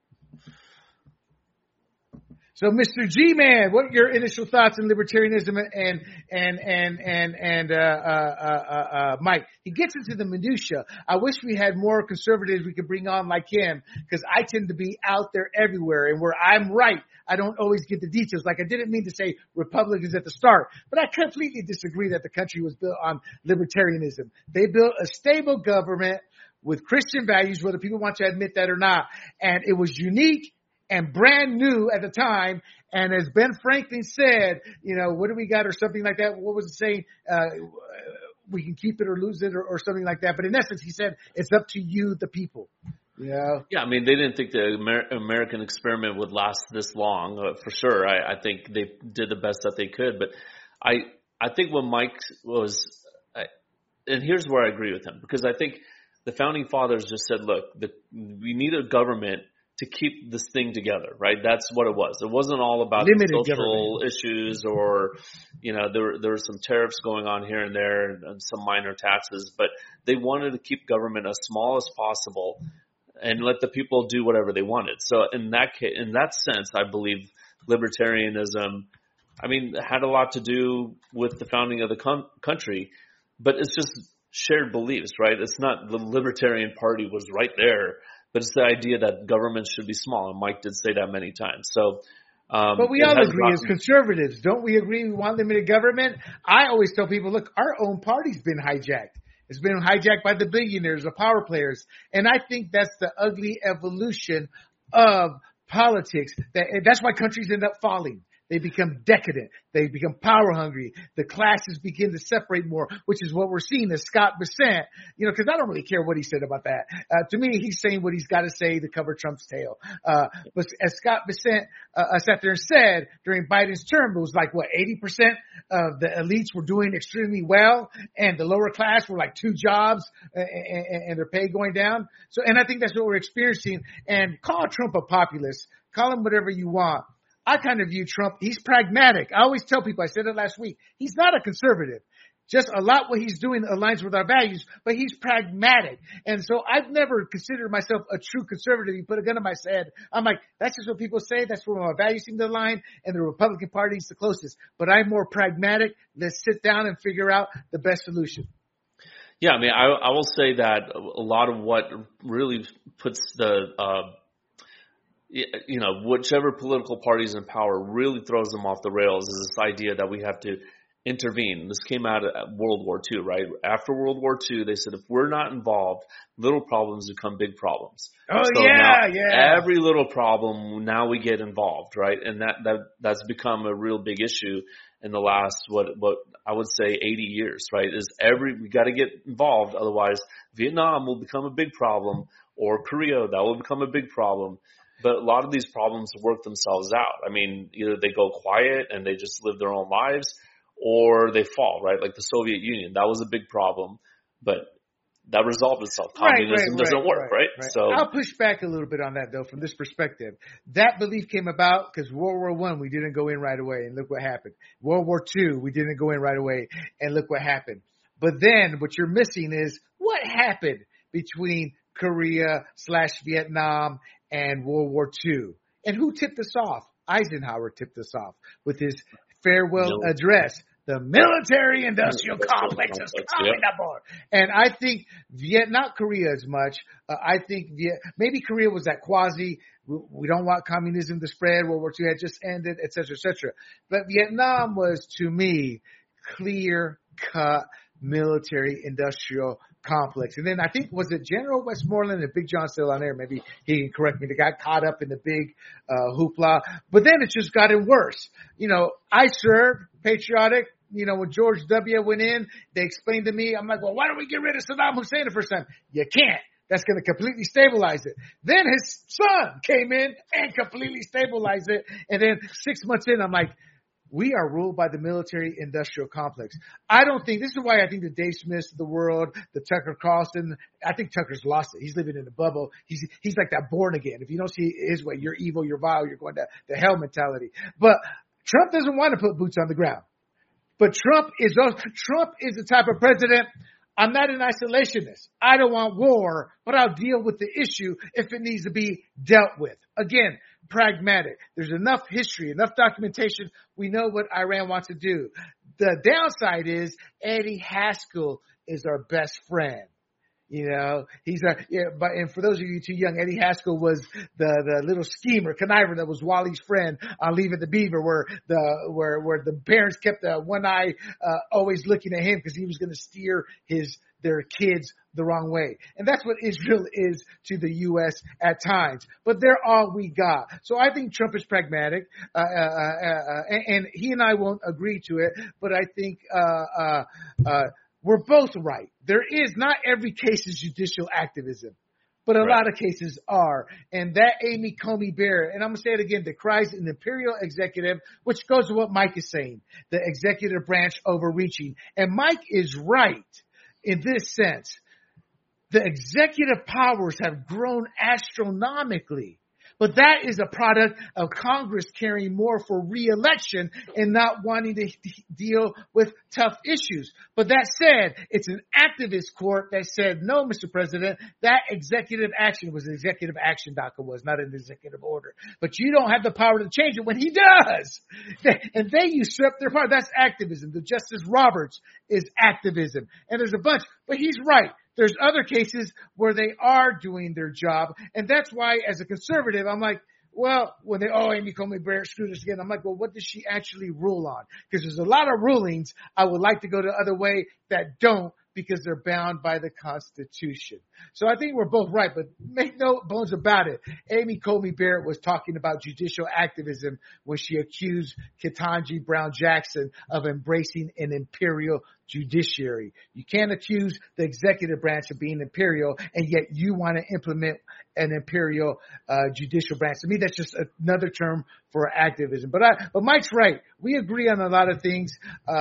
[SPEAKER 1] So, Mr. G-Man, what are your initial thoughts on libertarianism and Mike? He gets into the minutia. I wish we had more conservatives we could bring on like him, because I tend to be out there everywhere, and where I'm right, I don't always get the details. Like, I didn't mean to say Republicans at the start, but I completely disagree that the country was built on libertarianism. They built a stable government with Christian values, whether people want to admit that or not, and it was unique and brand new at the time. And as Ben Franklin said, what do we got or something like that? What was it saying? We can keep it or lose it or something like that. But in essence, he said, it's up to you, the people. Yeah.
[SPEAKER 2] I mean, they didn't think the American experiment would last this long, for sure. I think they did the best that they could. But I think when Mike was, and here's where I agree with him, because I think the founding fathers just said, look, we need a government to keep this thing together, right? That's what it was. It wasn't all about social issues or, there were some tariffs going on here and there and some minor taxes, but they wanted to keep government as small as possible and let the people do whatever they wanted. So in that sense, I believe libertarianism, had a lot to do with the founding of the country, but it's just shared beliefs, right? It's not the Libertarian Party was right there, but it's the idea that government should be small. And Mike did say that many times. So,
[SPEAKER 1] but we all agree as conservatives, don't we agree? We want limited government. I always tell people, look, our own party's been hijacked. It's been hijacked by the billionaires, the power players. And I think that's the ugly evolution of politics. That's why countries end up falling. They become decadent. They become power hungry. The classes begin to separate more, which is what we're seeing as Scott Bessent, because I don't really care what he said about that. To me, he's saying what he's got to say to cover Trump's tail. But as Scott Bessent sat there and said during Biden's term, it was like, 80% of the elites were doing extremely well, and the lower class were like 2 jobs and their pay going down. So, and I think that's what we're experiencing. And call Trump a populist. Call him whatever you want. I kind of view Trump, he's pragmatic. I always tell people, I said it last week, he's not a conservative. Just a lot what he's doing aligns with our values, but he's pragmatic. And so I've never considered myself a true conservative. You put a gun in my head, I'm like, that's just what people say. That's where my values seem to align, and the Republican Party is the closest. But I'm more pragmatic. Let's sit down and figure out the best solution.
[SPEAKER 2] Yeah, I will say that a lot of what really puts the whichever political party is in power really throws them off the rails is this idea that we have to intervene. This came out of World War II, right? After World War II, they said if we're not involved, little problems become big problems.
[SPEAKER 1] Oh, so yeah.
[SPEAKER 2] Every little problem, now we get involved, right? And that's become a real big issue in the last, what I would say 80 years, right? We got to get involved. Otherwise, Vietnam will become a big problem, or Korea, that will become a big problem. But a lot of these problems work themselves out. Either they go quiet and they just live their own lives, or they fall, right? Like the Soviet Union, that was a big problem, but that resolved itself. Communism doesn't work, right?
[SPEAKER 1] So I'll push back a little bit on that, though, from this perspective. That belief came about because World War I, we didn't go in right away, and look what happened. World War II, we didn't go in right away, and look what happened. But then what you're missing is what happened between Korea/Vietnam and World War II. And who tipped us off? Eisenhower tipped us off with his farewell address. The military-industrial complex is coming aboard. And I think not Korea as much. I think maybe Korea was that quasi, we don't want communism to spread, World War II had just ended, et cetera, et cetera. But Vietnam was, to me, clear-cut military-industrial complex. And then I think, was it General Westmoreland and Big John still on there? Maybe he can correct me. They got caught up in the big hoopla. But then it just gotten worse. I served patriotic. When George W. went in, they explained to me, I'm like, well, why don't we get rid of Saddam Hussein the first time? You can't. That's going to completely stabilize it. Then his son came in and completely stabilized it. And then 6 months in, I'm like, we are ruled by the military-industrial complex. I don't think – this is why I think the Dave Smiths of the world, the Tucker Carlson – I think Tucker's lost it. He's living in a bubble. He's like that born again. If you don't see his way, you're evil, you're vile, you're going to the hell mentality. But Trump doesn't want to put boots on the ground. But Trump is the type of president – I'm not an isolationist. I don't want war, but I'll deal with the issue if it needs to be dealt with. Again, pragmatic. There's enough history, enough documentation. We know what Iran wants to do. The downside is Eddie Haskell is our best friend. You know, and for those of you too young, Eddie Haskell was the little schemer, conniver that was Wally's friend on Leave It to Beaver, where the parents kept one eye always looking at him because he was going to steer their kids the wrong way. And that's what Israel is to the U.S. at times. But they're all we got. So I think Trump is pragmatic, and he and I won't agree to it, but I think we're both right. There is not every case is judicial activism, but a lot of cases are. And that Amy Coney Barrett, and I'm going to say it again, decries an imperial executive, which goes to what Mike is saying, the executive branch overreaching. And Mike is right in this sense. The executive powers have grown astronomically. But that is a product of Congress caring more for re-election and not wanting to deal with tough issues. But that said, it's an activist court that said, no, Mr. President, that executive action was an executive action, DACA was, not an executive order. But you don't have the power to change it when he does. And they usurp their power. That's activism. The Justice Roberts is activism. And there's a bunch. But he's right. There's other cases where they are doing their job. And that's why, as a conservative, I'm like, well, when Amy Coney Barrett screwed us again, I'm like, well, what does she actually rule on? Because there's a lot of rulings I would like to go the other way that don't, because they're bound by the Constitution. So I think we're both right, but make no bones about it. Amy Coney Barrett was talking about judicial activism when she accused Ketanji Brown Jackson of embracing an imperial judiciary. You can't accuse the executive branch of being imperial, and yet you want to implement an imperial judicial branch. To me, that's just another term for activism. But Mike's right. We agree on a lot of things,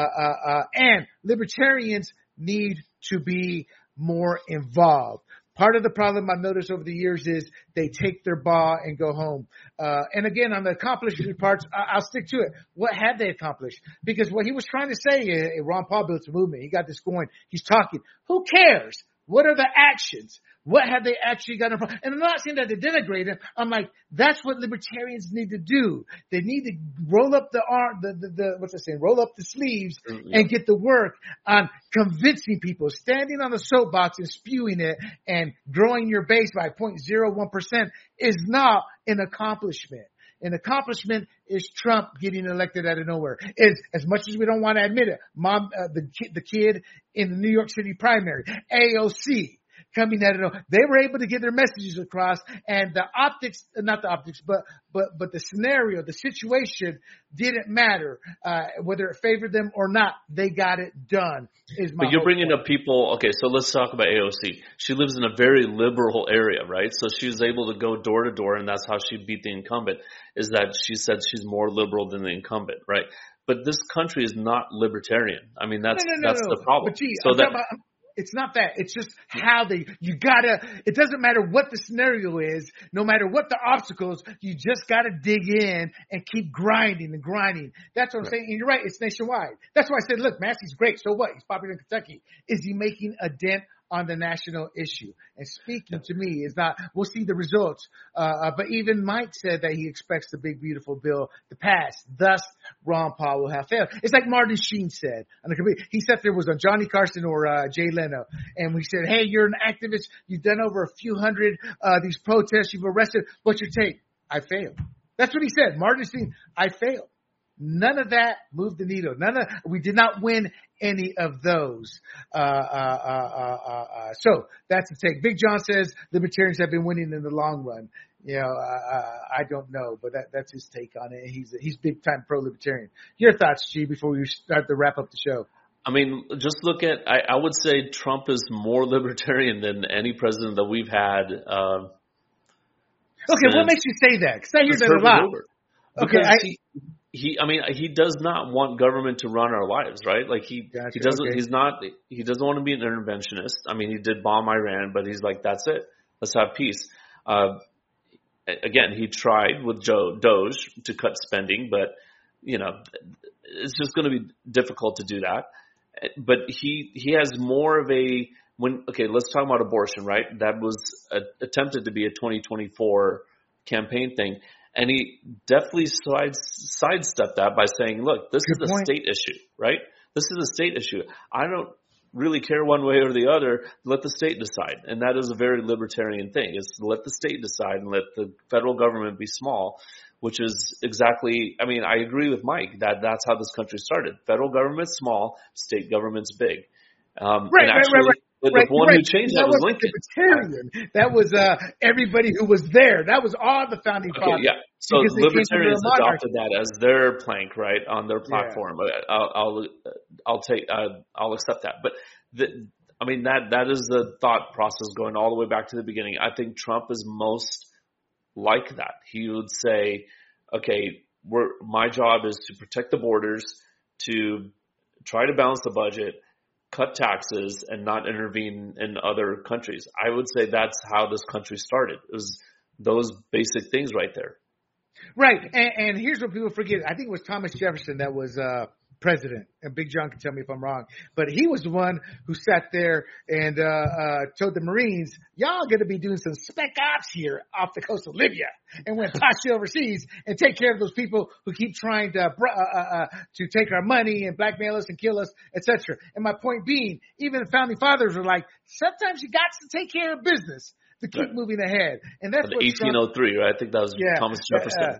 [SPEAKER 1] and libertarians need to be more involved. Part of the problem I've noticed over the years is they take their ball and go home. And again, on the accomplishment parts, I'll stick to it. What have they accomplished? Because what he was trying to say, Ron Paul built a movement. He got this going. He's talking. Who cares? What are the actions? What have they actually got in front? And I'm not saying that they denigrate him. I'm like, that's what libertarians need to do. They need to roll up the arm, what's I saying? Roll up the sleeves and get the work on convincing people. Standing on the soapbox and spewing it and growing your base by 0.01% is not an accomplishment. An accomplishment is Trump getting elected out of nowhere. As much as we don't want to admit it, the kid in the New York City primary, AOC, coming out of nowhere. They were able to get their messages across, and the optics, not the optics, but the scenario, the situation didn't matter, whether it favored them or not. They got it done.
[SPEAKER 2] But you're bringing up people. Okay, so let's talk about AOC. She lives in a very liberal area, right? So she was able to go door to door, and that's how she beat the incumbent, is that she said she's more liberal than the incumbent, right? But this country is not libertarian. I mean, that's the problem.
[SPEAKER 1] But gee, it's not that. It's just how it doesn't matter what the scenario is, no matter what the obstacles, you just gotta dig in and keep grinding and grinding. That's what I'm saying. And you're right, it's nationwide. That's why I said, look, Massey's great. So what? He's popular in Kentucky. Is he making a dent on the national issue? And speaking to me is not, we'll see the results. But even Mike said that he expects the big, beautiful bill to pass. Thus, Ron Paul will have failed. It's like Martin Sheen said. He said there was on Johnny Carson or Jay Leno. And we said, hey, you're an activist. You've done over a few hundred these protests. You've arrested. What's your take? I failed. That's what he said. Martin Sheen, I failed. None of that moved the needle. We did not win any of those. So that's the take. Big John says libertarians have been winning in the long run. You know, I don't know, but that's his take on it. He's big time pro-libertarian. Your thoughts, G, before we start to wrap up the show?
[SPEAKER 2] I mean, just look at, I would say Trump is more libertarian than any president that we've had.
[SPEAKER 1] Okay, what makes you say that? Because I hear that a lot.
[SPEAKER 2] Okay, he does not want government to run our lives, right? Like he doesn't, okay. He doesn't want to be an interventionist. I mean, he did bomb Iran, but he's like, that's it. Let's have peace. Again, he tried with Doge to cut spending, but it's just going to be difficult to do that. But he has more of a, let's talk about abortion, right? That was attempted to be a 2024 campaign thing. And he definitely sidestepped that by saying, look, this is a state issue, right? This is a state issue. I don't really care one way or the other. Let the state decide. And that is a very libertarian thing, is to let the state decide and let the federal government be small, which is exactly, I agree with Mike that that's how this country started. Federal government's small, state government's big.
[SPEAKER 1] Right.
[SPEAKER 2] The one who changed that was Lincoln.
[SPEAKER 1] Libertarian. That was everybody who was there. That was all the founding fathers.
[SPEAKER 2] Yeah. So libertarians adopted that as their plank, right, on their platform. Yeah. I'll accept that. But that is the thought process going all the way back to the beginning. I think Trump is most like that. He would say, okay, my job is to protect the borders, to try to balance the budget, cut taxes, and not intervene in other countries. I would say that's how this country started. It was those basic things right there.
[SPEAKER 1] Right. And here's what people forget. I think it was Thomas Jefferson that was president. And Big John can tell me if I'm wrong. But he was the one who sat there and told the Marines, y'all going to be doing some spec ops here off the coast of Libya, and went partially overseas and take care of those people who keep trying to take our money and blackmail us and kill us, etc. And my point being, even the founding fathers were like, sometimes you got to take care of business to keep moving ahead. And that's what
[SPEAKER 2] 1803, right? I think that was Thomas Jefferson.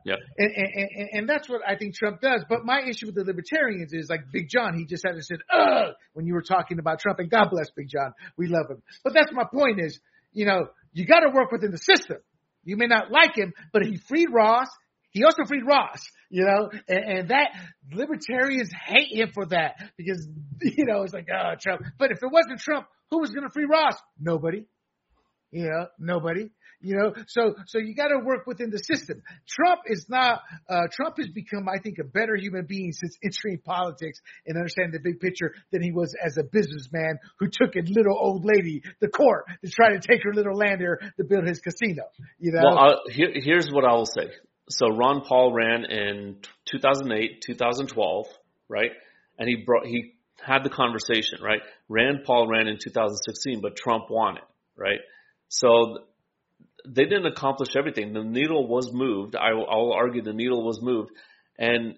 [SPEAKER 1] And that's what I think Trump does. But my issue with the libertarians is like Big John. He just had to say, when you were talking about Trump. And God bless Big John. We love him. But that's my point is, you got to work within the system. You may not like him, but he freed Ross. He also freed Ross, and that libertarians hate him for that because, it's like, Trump. But if it wasn't Trump, who was going to free Ross? Nobody. Nobody, so you got to work within the system. Trump has become, I think, a better human being since entering politics and understanding the big picture than he was as a businessman who took a little old lady to court to try to take her little land there to build his casino,
[SPEAKER 2] Well, here's what I will say. So Ron Paul ran in 2008, 2012, right? And he had the conversation, right? Rand Paul ran in 2016, but Trump won it, right? So they didn't accomplish everything. The needle was moved. I'll argue the needle was moved. And,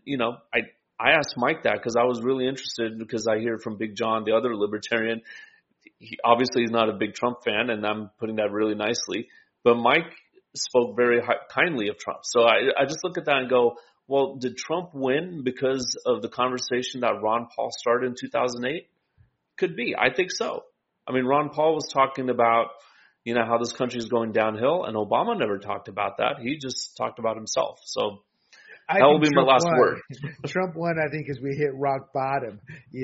[SPEAKER 2] I asked Mike that because I was really interested because I hear from Big John, the other libertarian. Obviously, he's not a big Trump fan, and I'm putting that really nicely. But Mike spoke very kindly of Trump. So I just look at that and go, well, did Trump win because of the conversation that Ron Paul started in 2008? Could be. I think so. Ron Paul was talking about how this country is going downhill, and Obama never talked about that. He just talked about himself. So that will be my last word.
[SPEAKER 1] Trump won, I think, as we hit rock bottom,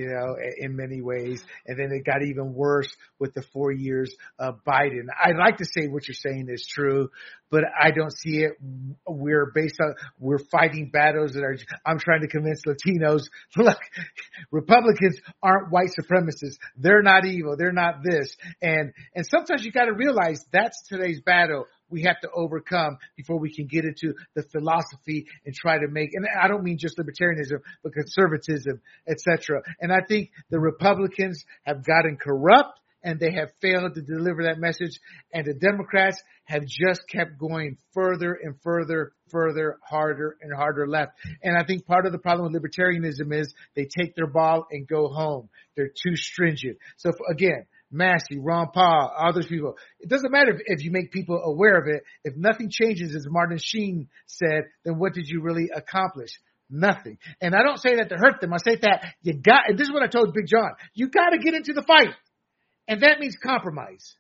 [SPEAKER 1] in many ways. And then it got even worse with the 4 years of Biden. I'd like to say what you're saying is true, but I don't see it. We're fighting battles I'm trying to convince Latinos, look, Republicans aren't white supremacists. They're not evil. They're not this. And sometimes you got to realize that's today's battle. We have to overcome before we can get into the philosophy and try to make, and I don't mean just libertarianism, but conservatism, etc. And I think the Republicans have gotten corrupt and they have failed to deliver that message. And the Democrats have just kept going further and further, harder and harder left. And I think part of the problem with libertarianism is they take their ball and go home. They're too stringent. So again, Massey, Ron Paul, other people. It doesn't matter if you make people aware of it. If nothing changes, as Martin Sheen said, then what did you really accomplish? Nothing. And I don't say that to hurt them. I say that and this is what I told Big John, you got to get into the fight. And that means compromise.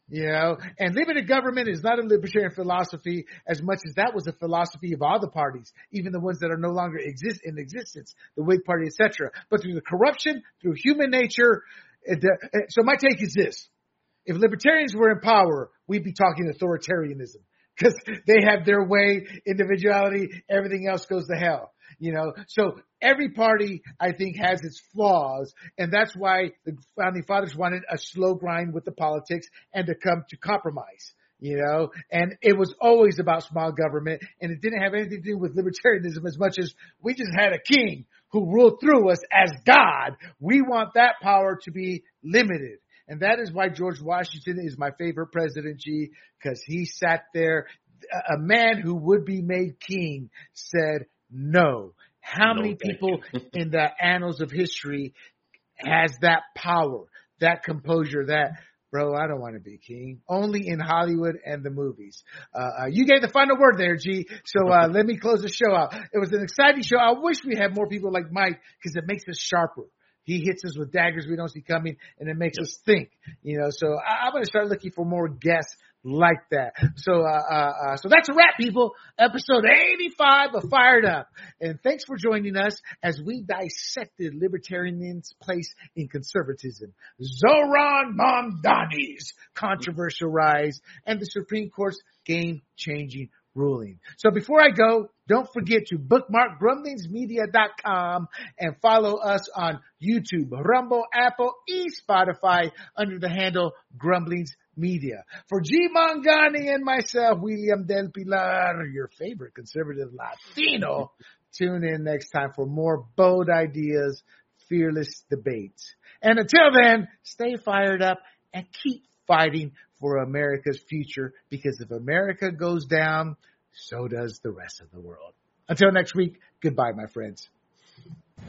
[SPEAKER 1] And limited government is not a libertarian philosophy as much as that was a philosophy of all the parties, even the ones that are no longer in existence, the Whig Party, etc. But through the corruption, through human nature. So my take is this. If libertarians were in power, we'd be talking authoritarianism because they have their way, individuality, everything else goes to hell. So every party, I think, has its flaws, and that's why the founding fathers wanted a slow grind with the politics and to come to compromise. And it was always about small government, and it didn't have anything to do with libertarianism as much as we just had a king who ruled through us as God. We want that power to be limited. And that is why George Washington is my favorite president, G, because he sat there. A man who would be made king said no. How many people in the annals of history has that power, that composure, that, bro, I don't want to be king? Only in Hollywood and the movies. You gave the final word there, G. So let me close the show out. It was an exciting show. I wish we had more people like Mike because it makes us sharper. He hits us with daggers we don't see coming, and it makes us think. So I'm going to start looking for more guests like that. So that's a wrap, people. Episode 85 of Fired Up. And thanks for joining us as we dissected libertarians' place in conservatism, Zohran Mamdani's controversial rise, and the Supreme Court's game-changing ruling. So before I go, don't forget to bookmark grumblingsmedia.com and follow us on YouTube, Rumble, Apple, Spotify under the handle Grumblings Media. For G. Mangani and myself, William Del Pilar, your favorite conservative Latino, tune in next time for more bold ideas, fearless debates. And until then, stay fired up and keep fighting for America's future, because if America goes down, so does the rest of the world. Until next week, goodbye, my friends.